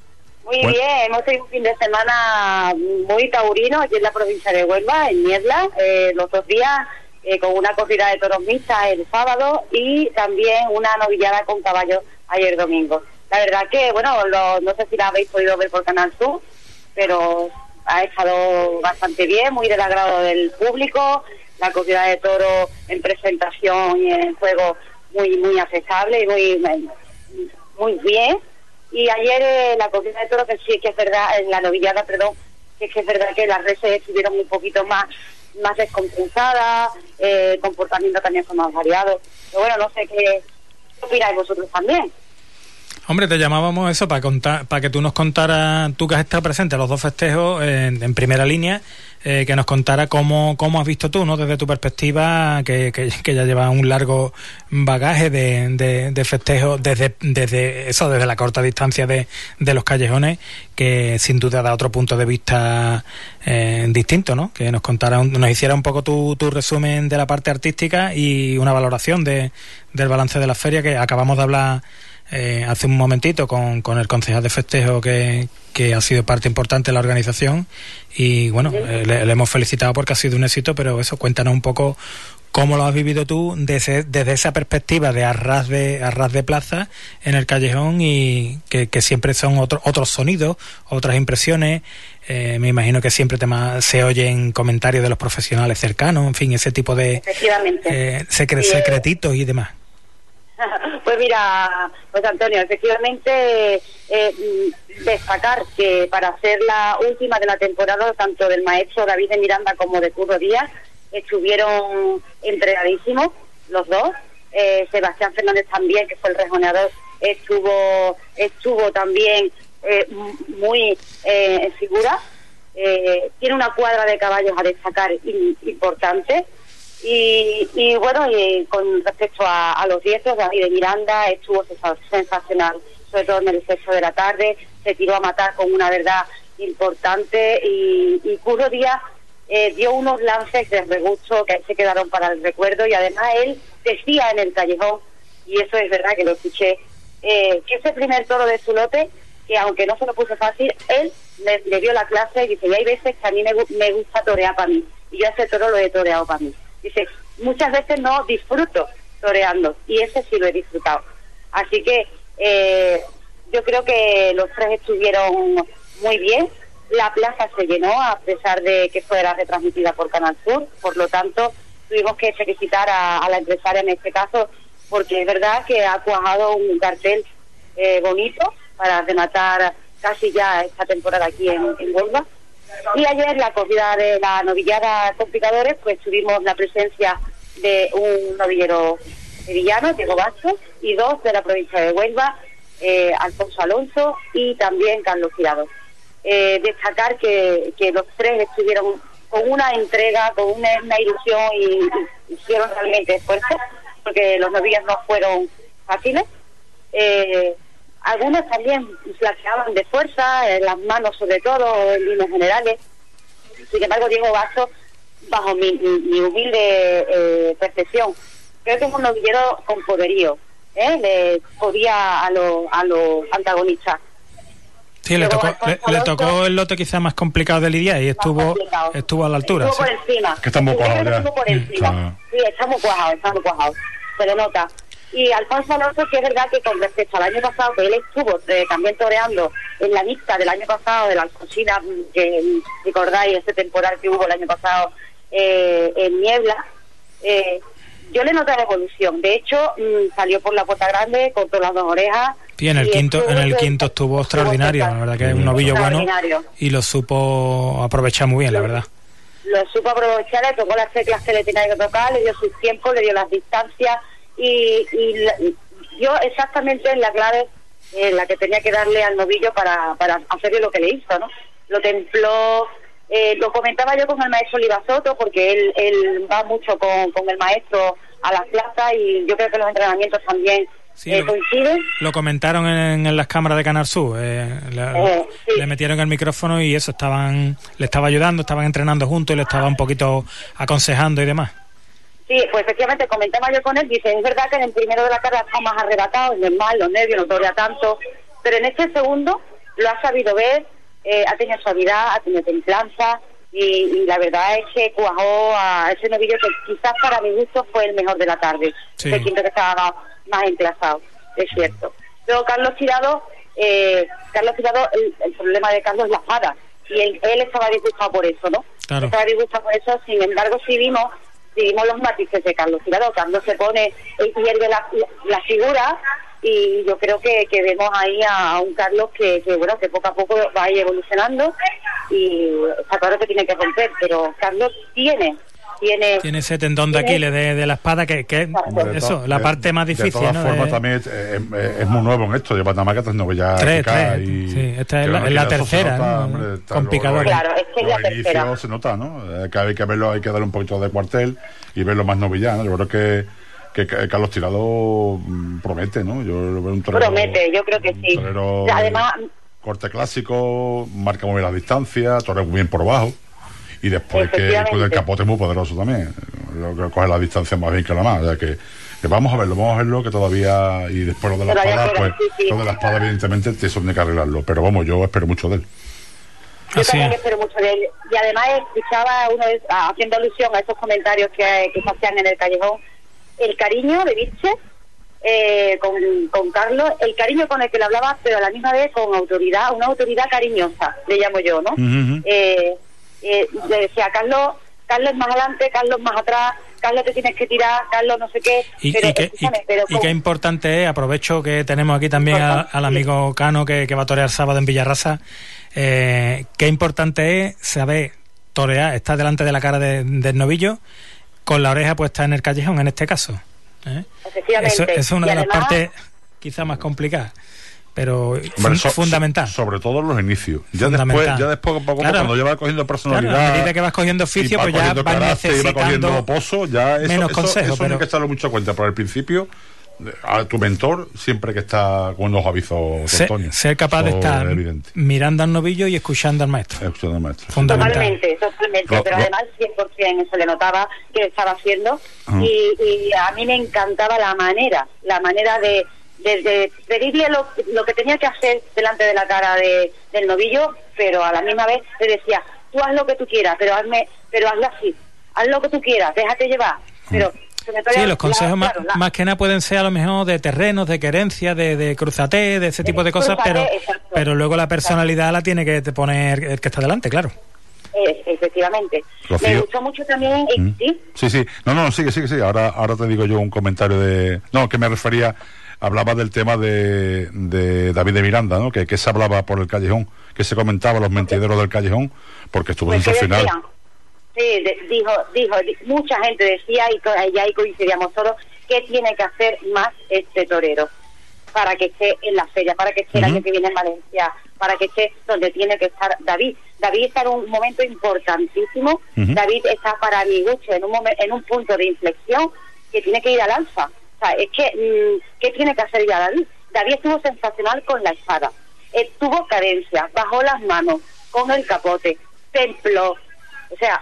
Muy bien, hemos tenido un fin de semana muy taurino aquí en la provincia de Huelva, en Niebla, los 2 días, con una corrida de toros mixtas el sábado y también una novillada con caballos ayer domingo. La verdad que, bueno, no sé si la habéis podido ver por Canal Sur, pero ha estado bastante bien, muy del agrado del público, la corrida de toros en presentación y en juego muy accesible y muy bien. Y ayer la corrida de toros, que sí que es verdad, en la novillada, perdón, que es verdad que las reses estuvieron un poquito más descompensadas, el comportamiento también fue más variado. Pero bueno, no sé qué opináis vosotros también. Hombre, te llamábamos eso para que tú nos contaras, tú que has estado presente a los dos festejos en primera línea, que nos contara cómo has visto tú, ¿no? Desde tu perspectiva, que ya llevas un largo bagaje de festejos desde la corta distancia de los callejones, que sin duda da otro punto de vista distinto, ¿no? Que nos hiciera un poco tu resumen de la parte artística y una valoración del balance de la feria, que acabamos de hablar hace un momentito con el concejal de festejo que ha sido parte importante de la organización, y bueno, le hemos felicitado porque ha sido un éxito. Pero eso, cuéntanos un poco cómo lo has vivido tú desde esa perspectiva de arras de plaza en el callejón, y que siempre son otros sonidos, otras impresiones. Me imagino que siempre se oyen comentarios de los profesionales cercanos, en fin, ese tipo de secretitos y demás. Pues mira, pues Antonio, efectivamente destacar que para ser la última de la temporada, tanto del maestro David de Miranda como de Curro Díaz estuvieron entregadísimos los dos. Sebastián Fernández también, que fue el rejoneador, estuvo también muy en figura. Tiene una cuadra de caballos a destacar importante. Y bueno, y con respecto a los diestros, David de Miranda estuvo sensacional, sobre todo en el sexto de la tarde, se tiró a matar con una verdad importante, y Curro Díaz dio unos lances de regusto que se quedaron para el recuerdo, y además él decía en el callejón, y eso es verdad que lo escuché, que ese primer toro de su lote, que aunque no se lo puso fácil, él le dio la clase y dice, y hay veces que a mí me gusta torear para mí, y yo ese toro lo he toreado para mí. Dice, muchas veces no disfruto toreando, y ese sí lo he disfrutado. Así que yo creo que los tres estuvieron muy bien. La plaza se llenó a pesar de que fuera retransmitida por Canal Sur, por lo tanto tuvimos que felicitar a la empresaria en este caso, porque es verdad que ha cuajado un cartel bonito para rematar casi ya esta temporada aquí en Huelva. Y ayer la corrida de la novillada con picadores, pues tuvimos la presencia de un novillero sevillano, Diego Bastos, y dos de la provincia de Huelva, Alfonso Alonso y también Carlos Tirado. Destacar que los tres estuvieron con una entrega, con una ilusión, y hicieron realmente esfuerzo, porque los novillos no fueron fáciles. Algunos también flaqueaban de fuerza, en las manos sobre todo, en líneas generales. Sin embargo, Diego Bastos, bajo mi humilde percepción, creo que es un novillero con poderío, le podía a los antagonistas. Sí, le tocó el lote quizás más complicado de lidiar, y estuvo a la altura. Estuvo por encima. Que está muy cuajado ya. Estuvo por encima. Sí, está muy cuajado. Se le nota. Y Alfonso Alonso, que es verdad que con respecto al año pasado, que él estuvo también toreando en la lista del año pasado de la Alfonsina, que recordáis ese temporal que hubo el año pasado en Niebla, yo le noté la evolución. De hecho, salió por la puerta grande, cortó las dos orejas. Sí, en el quinto estuvo extraordinario, la verdad que es un novillo bueno, y lo supo aprovechar muy bien, la verdad. Lo supo aprovechar, le tocó las teclas que le tenía que tocar, le dio sus tiempos, le dio las distancias, y dio exactamente en la clave en la que tenía que darle al novillo para hacerle lo que le hizo, ¿no? Lo templó. Lo comentaba yo con el maestro Oliva Soto, porque él va mucho con el maestro a las plazas, y yo creo que los entrenamientos también coinciden. Lo comentaron en las cámaras de Canal Sur, le metieron el micrófono y eso, le estaba ayudando, estaban entrenando juntos y le estaba un poquito aconsejando y demás. Sí, pues efectivamente comentaba yo con él, dice, es verdad que en el primero de la carrera está más arrebatado, es normal, los nervios, no torea tanto, pero en este segundo lo ha sabido ver, ha tenido suavidad, ha tenido templanza, y la verdad es que cuajó a ese novillo que quizás para mi gusto fue el mejor de la tarde. Sí. El quinto que estaba más emplazado, es cierto. Pero Carlos Tirado, el problema de Carlos es la espada, y él estaba disgustado por eso, ¿no? Claro. Estaba disgustado por eso, sin embargo sí vimos los matices de Carlos Tirado. Carlos se pone y pierde la figura, y yo creo que vemos ahí a un Carlos que bueno, que poco a poco va a ir evolucionando y está claro que tiene que romper, pero Carlos tiene ese tendón de Aquiles de la espada que eso, la parte más difícil. De todas formas, también es muy nuevo en esto, lleva nada más que 3 novillas. Tres, sí, esta es la tercera, nota, ¿no? Hombre, Con picadores. Claro, es que es la tercera. Se nota, ¿no? Que hay que verlo, hay que darle un poquito de cuartel y verlo más novillas, ¿no? Yo creo que Carlos Tirado promete, ¿no? Yo lo veo un torero. Promete, yo creo que sí. Además, corte clásico, marca muy bien la distancia, torero muy bien por bajo. Y después que el capote es muy poderoso también, lo que coge la distancia más bien que la más, o sea que vamos a verlo que todavía, y después lo de la espada, pues lo de la espada evidentemente eso tiene que arreglarlo, pero vamos, yo espero mucho de él. Yo también espero mucho de él, y además escuchaba haciendo alusión a esos comentarios que se hacían en el callejón, el cariño de Vilches con Carlos, el cariño con el que le hablaba, pero a la misma vez con autoridad, una autoridad cariñosa, le llamo yo, ¿no? Le decía, Carlos es más adelante, Carlos más atrás, Carlos te tienes que tirar, Carlos no sé qué. Y qué importante es, aprovecho que tenemos aquí también al amigo Cano que va a torear sábado en Villarrasa, qué importante es saber torear, estar delante de la cara del novillo con la oreja puesta en el callejón, en este caso. Eso es una de las partes quizá más complicadas, pero fundamental. Sobre todo en los inicios. Ya después poco, claro, cuando ya vas cogiendo personalidad. Claro, a medida que vas cogiendo oficio, pues ya vas necesitando cogiendo pozo, ya menos consejos. Eso hay que echarlo mucho cuenta, pero al principio a tu mentor siempre que está con los avisos ser capaz de estar mirando al novillo y escuchando al maestro. Fundamental. Totalmente, pero además 100% eso le notaba que estaba haciendo y a mí me encantaba la manera de pedirle lo que tenía que hacer delante de la cara del novillo, pero a la misma vez le decía, tú haz lo que tú quieras, pero hazlo así, haz lo que tú quieras, déjate llevar, pero sí, los consejos más que nada pueden ser a lo mejor de terrenos, de querencia, de cruzate, de ese tipo de cosas, pero luego la personalidad la tiene que poner el que está delante, claro. Efectivamente. Me gustó mucho también. Sí. No, sigue. Ahora te digo yo un comentario que me refería. Hablaba del tema de David de Miranda, ¿no? Que se hablaba por el callejón, que se comentaba los mentideros del callejón, porque estuvo sensacional. Sí, dijo, mucha gente decía, y ahí coincidíamos todos, que tiene que hacer más este torero para que esté en la feria, para que esté el año que viene en Valencia, para que esté donde tiene que estar David. David está en un momento importantísimo. David está, para mi gusto, en un punto de inflexión que tiene que ir al alza. O sea, es que, ¿qué tiene que hacer ya David? David estuvo sensacional con la espada. Tuvo cadencia, bajó las manos con el capote, templó. O sea,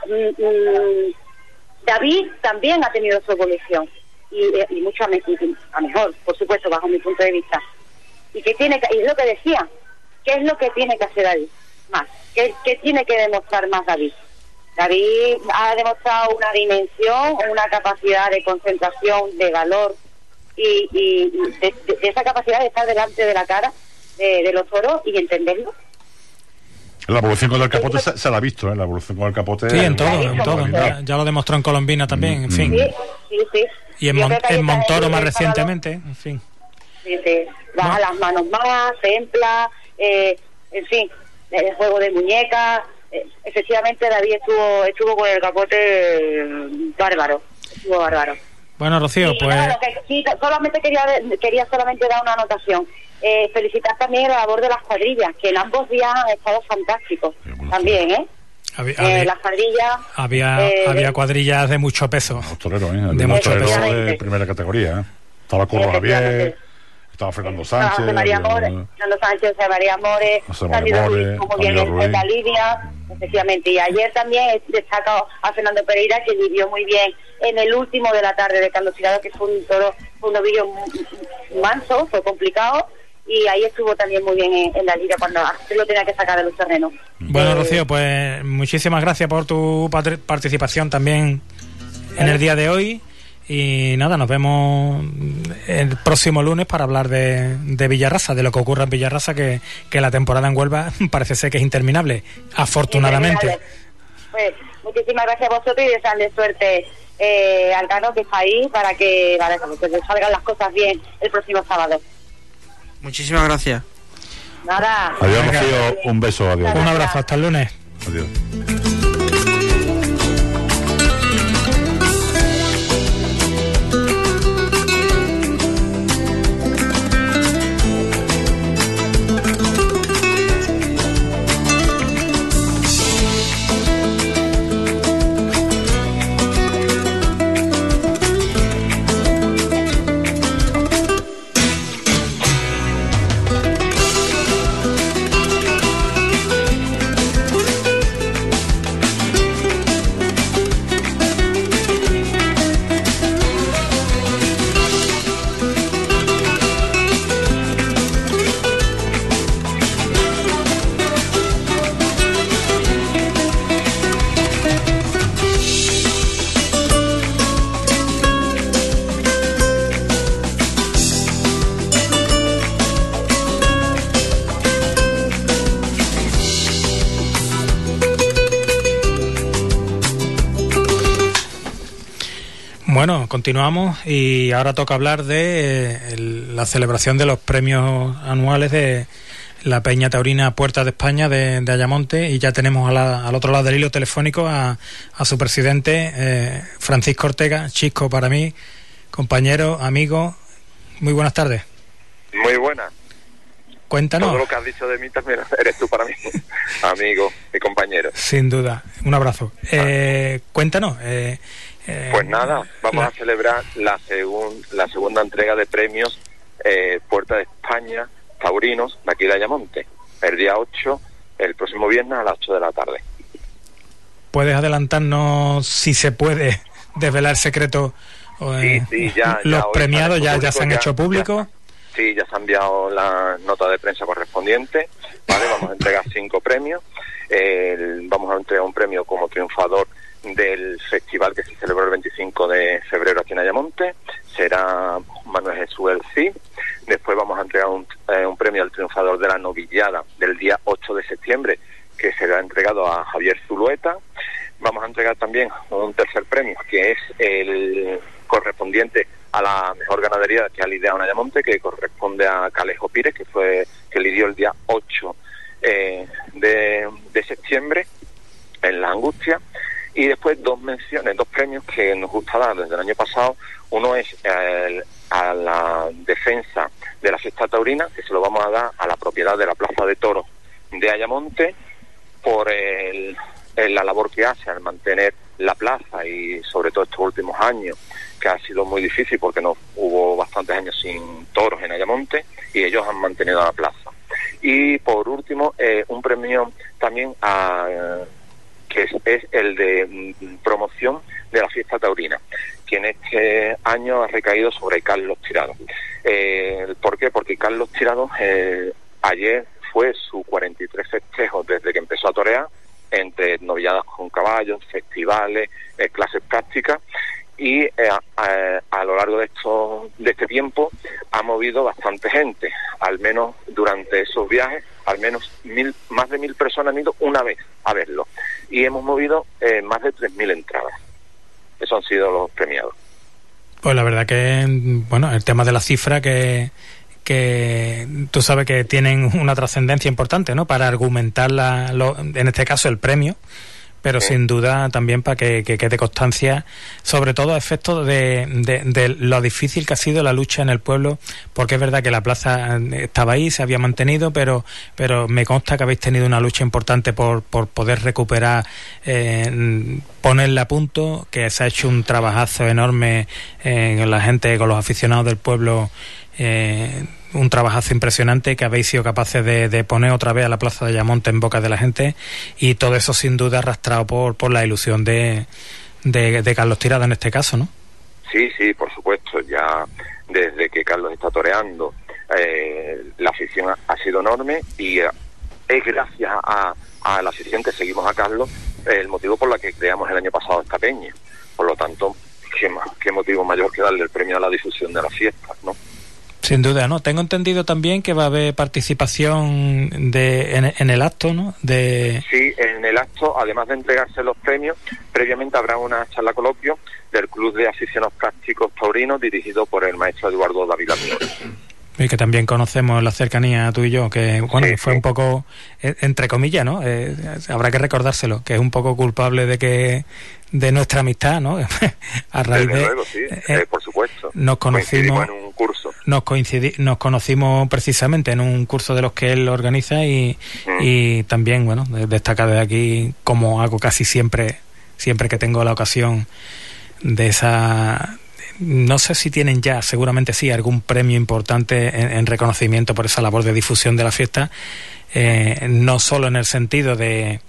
David también ha tenido su evolución y mucho a mejor, por supuesto, bajo mi punto de vista. Y es lo que decía, ¿qué es lo que tiene que hacer David más? ¿Qué tiene que demostrar más David? David ha demostrado una dimensión, una capacidad de concentración, de valor y de esa capacidad de estar delante de la cara de los toros y entenderlo. La evolución con el capote se la ha visto, la evolución con el capote. Sí, en todo. Ya lo demostró en Colombina también, en fin. Sí. Y en Montoro más recientemente, en fin. Sí. Baja las manos más, templa, en fin, el juego de muñecas. Efectivamente, David estuvo con el capote bárbaro. Bueno, Rocío, pues... solamente quería solamente dar una anotación. Felicitar también la labor de las cuadrillas, que en ambos días han estado fantásticos. También, las cuadrillas... Había cuadrillas de mucho peso. Los toreros, de mucho peso de primera categoría. Estaba Curro Javier, estaba Fernando Sánchez, José María More, Ruiz, como bien en la línea, efectivamente. Y ayer también destacado a Fernando Pereira, que lidió muy bien en el último de la tarde de Carlos Tirado, que fue un novillo manso, fue complicado, y ahí estuvo también muy bien en la liga cuando lo tenía que sacar de los terrenos. Bueno, Rocío, pues muchísimas gracias por tu participación también en el día de hoy. Y nada, nos vemos el próximo lunes para hablar de Villarrasa, de lo que ocurra en Villarrasa, que la temporada en Huelva parece ser que es interminable, afortunadamente. Pues muchísimas gracias a vosotros y desearle suerte al Cano, que está ahí, para que salgan las cosas bien el próximo sábado. Muchísimas gracias. Nada. Adiós, Rocío. Un beso, adiós. Un abrazo, hasta el lunes. Adiós. Bueno, continuamos y ahora toca hablar de la celebración de los premios anuales de la Peña Taurina Puerta de España de Ayamonte, y ya tenemos al otro lado del hilo telefónico a su presidente, Francisco Ortega, Chisco para mí, compañero, amigo. Muy buenas tardes. Muy buenas. Cuéntanos. Todo lo que has dicho de mí también eres tú para mí, amigo y compañero. Sin duda, un abrazo. Cuéntanos. Pues nada, vamos a celebrar la segunda entrega de premios Puerta de España Taurinos de aquí de Ayamonte, el día 8, el próximo viernes a las 8 de la tarde. ¿Puedes adelantarnos, si se puede, desvelar secreto? Sí, ya. Los premiados ya se han hecho públicos. Sí, ya se ha enviado la nota de prensa correspondiente, ¿vale? Vamos a entregar 5 premios. Vamos a entregar un premio como triunfador del festival que se celebró el 25 de febrero aquí en Ayamonte. Será Manuel Jesús El Cid. Después vamos a entregar un premio al triunfador de la novillada del día 8 de septiembre, que será entregado a Javier Zulueta. Vamos a entregar también un tercer premio, que es el correspondiente a la mejor ganadería que ha lidiado en Ayamonte, que corresponde a Calejo Pires, que lidió el día 8 de septiembre en La Angustia. Y después 2 premios que nos gusta dar desde el año pasado. Uno es a la defensa de la fiesta taurina, que se lo vamos a dar a la propiedad de la Plaza de Toros de Ayamonte por la labor que hace al mantener la plaza, y sobre todo estos últimos años, que ha sido muy difícil porque no hubo bastantes años sin toros en Ayamonte, y ellos han mantenido la plaza. Y por último, un premio también que es el de promoción de la fiesta taurina, que en este año ha recaído sobre Carlos Tirado. ¿Por qué? Porque Carlos Tirado ayer fue su 43 festejos desde que empezó a torear, entre novilladas con caballos, festivales, clases prácticas, y a lo largo de este tiempo ha movido bastante gente. Al menos durante esos viajes, al menos más de 1.000 personas han ido una vez a verlo, y hemos movido más de 3.000 entradas. Esos han sido los premiados. Pues la verdad que, bueno, el tema de la cifra que tú sabes que tienen una trascendencia importante, ¿no?, para argumentar en este caso el premio, pero sí, sin duda también para que quede constancia, sobre todo a efectos de lo difícil que ha sido la lucha en el pueblo, porque es verdad que la plaza estaba ahí, se había mantenido, pero me consta que habéis tenido una lucha importante por poder recuperar, ponerla a punto, que se ha hecho un trabajazo enorme con la gente, con los aficionados del pueblo, un trabajazo impresionante, que habéis sido capaces de poner otra vez a la Plaza de Ayamonte en boca de la gente, y todo eso sin duda arrastrado por la ilusión de Carlos Tirado en este caso, ¿no? Sí, por supuesto. Ya desde que Carlos está toreando, la afición ha sido enorme, y es gracias a la afición que seguimos a Carlos el motivo por el que creamos el año pasado esta peña. Por lo tanto, qué motivo mayor que darle el premio a la difusión de las fiestas, ¿no? Sin duda, ¿no? Tengo entendido también que va a haber participación en el acto, ¿no? Sí, en el acto, además de entregarse los premios, previamente habrá una charla coloquio del Club de Aficionados Prácticos Taurinos, dirigido por el maestro Eduardo Dávila Flores. Y que también conocemos la cercanía tú y yo, que bueno, Sí, fue sí. un poco, entre comillas, ¿no? Habrá que recordárselo, que es un poco culpable de nuestra amistad, ¿no? A raíz Desde de... luego, sí, por supuesto. Nos conocimos Coincidimos en un curso. nos conocimos precisamente en un curso de los que él organiza y también, bueno, destacar desde aquí, como hago casi siempre que tengo la ocasión de esa... No sé si tienen ya, seguramente sí, algún premio importante en reconocimiento por esa labor de difusión de la fiesta, no solo en el sentido de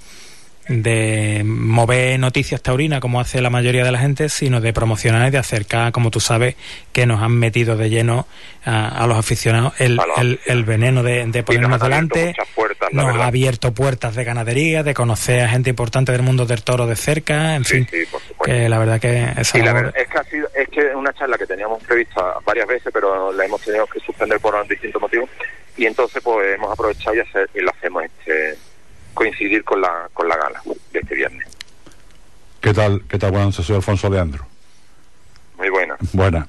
mover noticias taurinas como hace la mayoría de la gente, sino de promocionar y de acercar, como tú sabes, que nos han metido de lleno a los aficionados el veneno de ponernos delante. Nos ha abierto puertas de ganadería, de conocer a gente importante del mundo del toro de cerca, en fin, por supuesto. que la verdad que esa Y la labor... verdad es que es una charla que teníamos prevista varias veces, pero la hemos tenido que suspender por distintos motivos, y entonces pues hemos aprovechado y la hacemos coincidir con la gala de este viernes. ¿Qué tal? Buenas noches, soy Alfonso Leandro. Muy buena. Buena.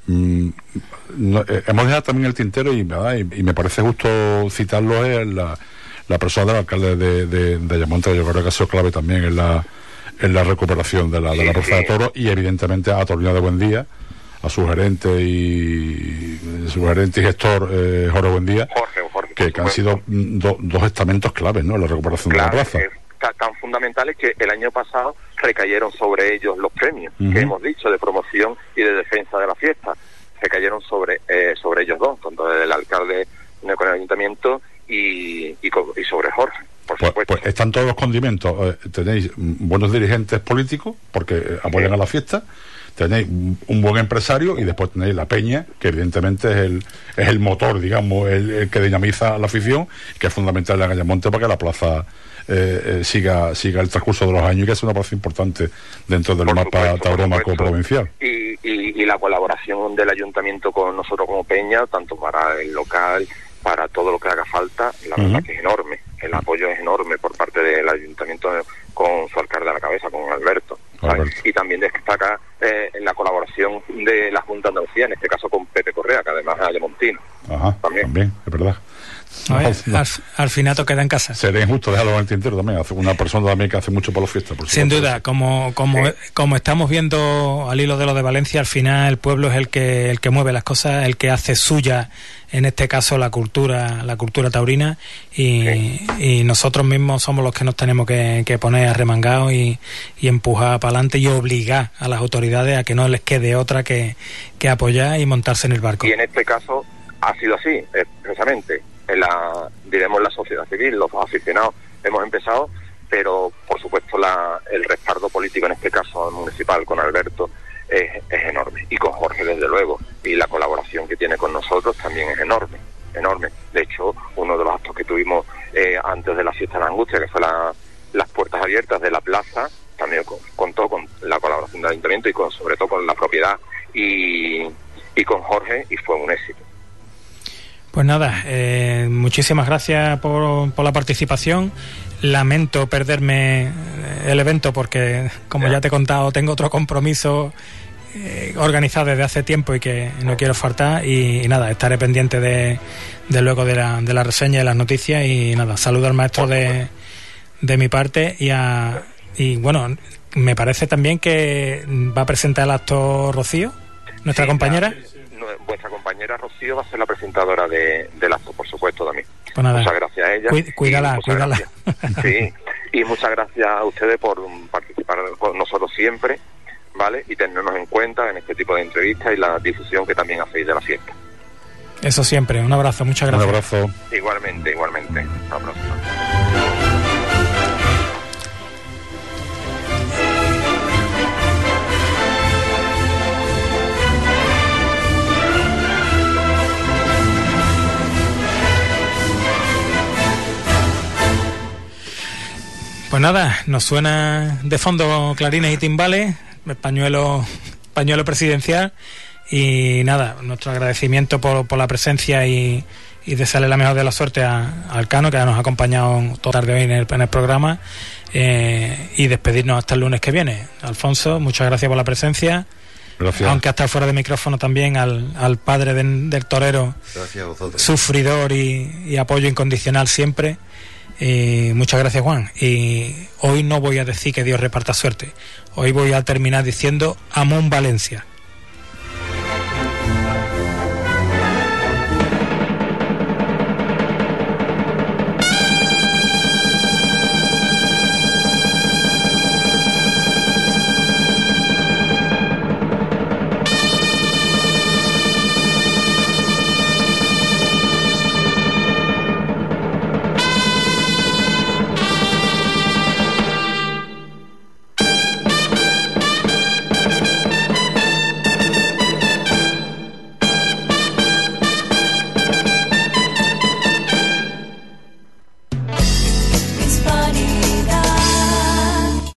Hemos dejado también el tintero y me parece justo citarlo en la persona del alcalde de Ayamonte. Yo creo que ha sido clave también en la recuperación de la plaza de toros, y evidentemente a Taurina de Buendía, a su gerente y gestor Jorge Buendía, que han sido dos estamentos claves, ¿no?, en la recuperación de la plaza. Tan fundamentales que el año pasado recayeron sobre ellos los premios que hemos dicho de promoción y de defensa de la fiesta. Recayeron sobre ellos dos, tanto el alcalde con el ayuntamiento y sobre Jorge. Pues están todos los condimentos. Tenéis buenos dirigentes políticos porque apoyan a la fiesta, tenéis un buen empresario y después tenéis la peña, que evidentemente es el motor, digamos, el que dinamiza la afición, que es fundamental en Ayamonte para que la plaza siga el transcurso de los años y que sea una plaza importante dentro del mapa taurómaco provincial. Y la colaboración del ayuntamiento con nosotros como peña, tanto para el local, para todo lo que haga falta, la verdad que es enorme. El apoyo es enorme por parte del ayuntamiento con su alcalde a la cabeza, con Alberto. Y también destaca la colaboración de la Junta de Andalucía, en este caso con Pepe Correa, que además es ayamontino. También, es verdad. Al finato queda en casa. Sería injusto dejarlo en el tintero también. Una persona también que hace mucho por las fiestas. Sin duda, como estamos viendo al hilo de lo de Valencia, al final el pueblo es el que mueve las cosas, el que hace suya, en este caso la cultura taurina, y nosotros mismos somos los que nos tenemos que poner arremangados y empujar para adelante y obligar a las autoridades a que no les quede otra que apoyar y montarse en el barco. Y en este caso ha sido así, precisamente. Diremos la sociedad civil, los aficionados hemos empezado, pero por supuesto el respaldo político, en este caso municipal, con Alberto, es enorme, y con Jorge desde luego, y la colaboración que tiene con nosotros también es enorme. De hecho, uno de los actos que tuvimos antes de la fiesta de la angustia, que fue las puertas abiertas de la plaza, también contó con la colaboración del ayuntamiento y sobre todo con la propiedad y con Jorge, y fue un éxito. Pues nada, muchísimas gracias por la participación. Lamento perderme el evento porque, como ya te he contado, tengo otro compromiso organizado desde hace tiempo y que no quiero faltar, y nada, estaré pendiente de luego de la reseña y las noticias, y nada, saludo al maestro de mi parte y bueno, me parece también que va a presentar el acto Rocío, nuestra compañera. Vuestra compañera Rocío va a ser la presentadora del acto, por supuesto, también. Pues nada, muchas gracias a ella. Cuídala. Sí, y muchas gracias a ustedes por participar con nosotros siempre, ¿vale? Y tenernos en cuenta en este tipo de entrevistas y la difusión que también hacéis de la fiesta. Eso siempre. Un abrazo, muchas gracias. Un abrazo. Igualmente. Hasta la próxima. Pues nada, nos suena de fondo clarines y timbales, el pañuelo presidencial, y nada, nuestro agradecimiento por la presencia y desearle la mejor de la suerte al Cano, que nos ha acompañado toda tarde hoy en el programa, y despedirnos hasta el lunes que viene. Alfonso, muchas gracias por la presencia. Gracias. Aunque hasta fuera de micrófono también al padre del torero. Gracias a vosotros. Sufridor y apoyo incondicional siempre. Muchas gracias, Juan. Y hoy no voy a decir que Dios reparta suerte. Hoy voy a terminar diciendo Amón Valencia.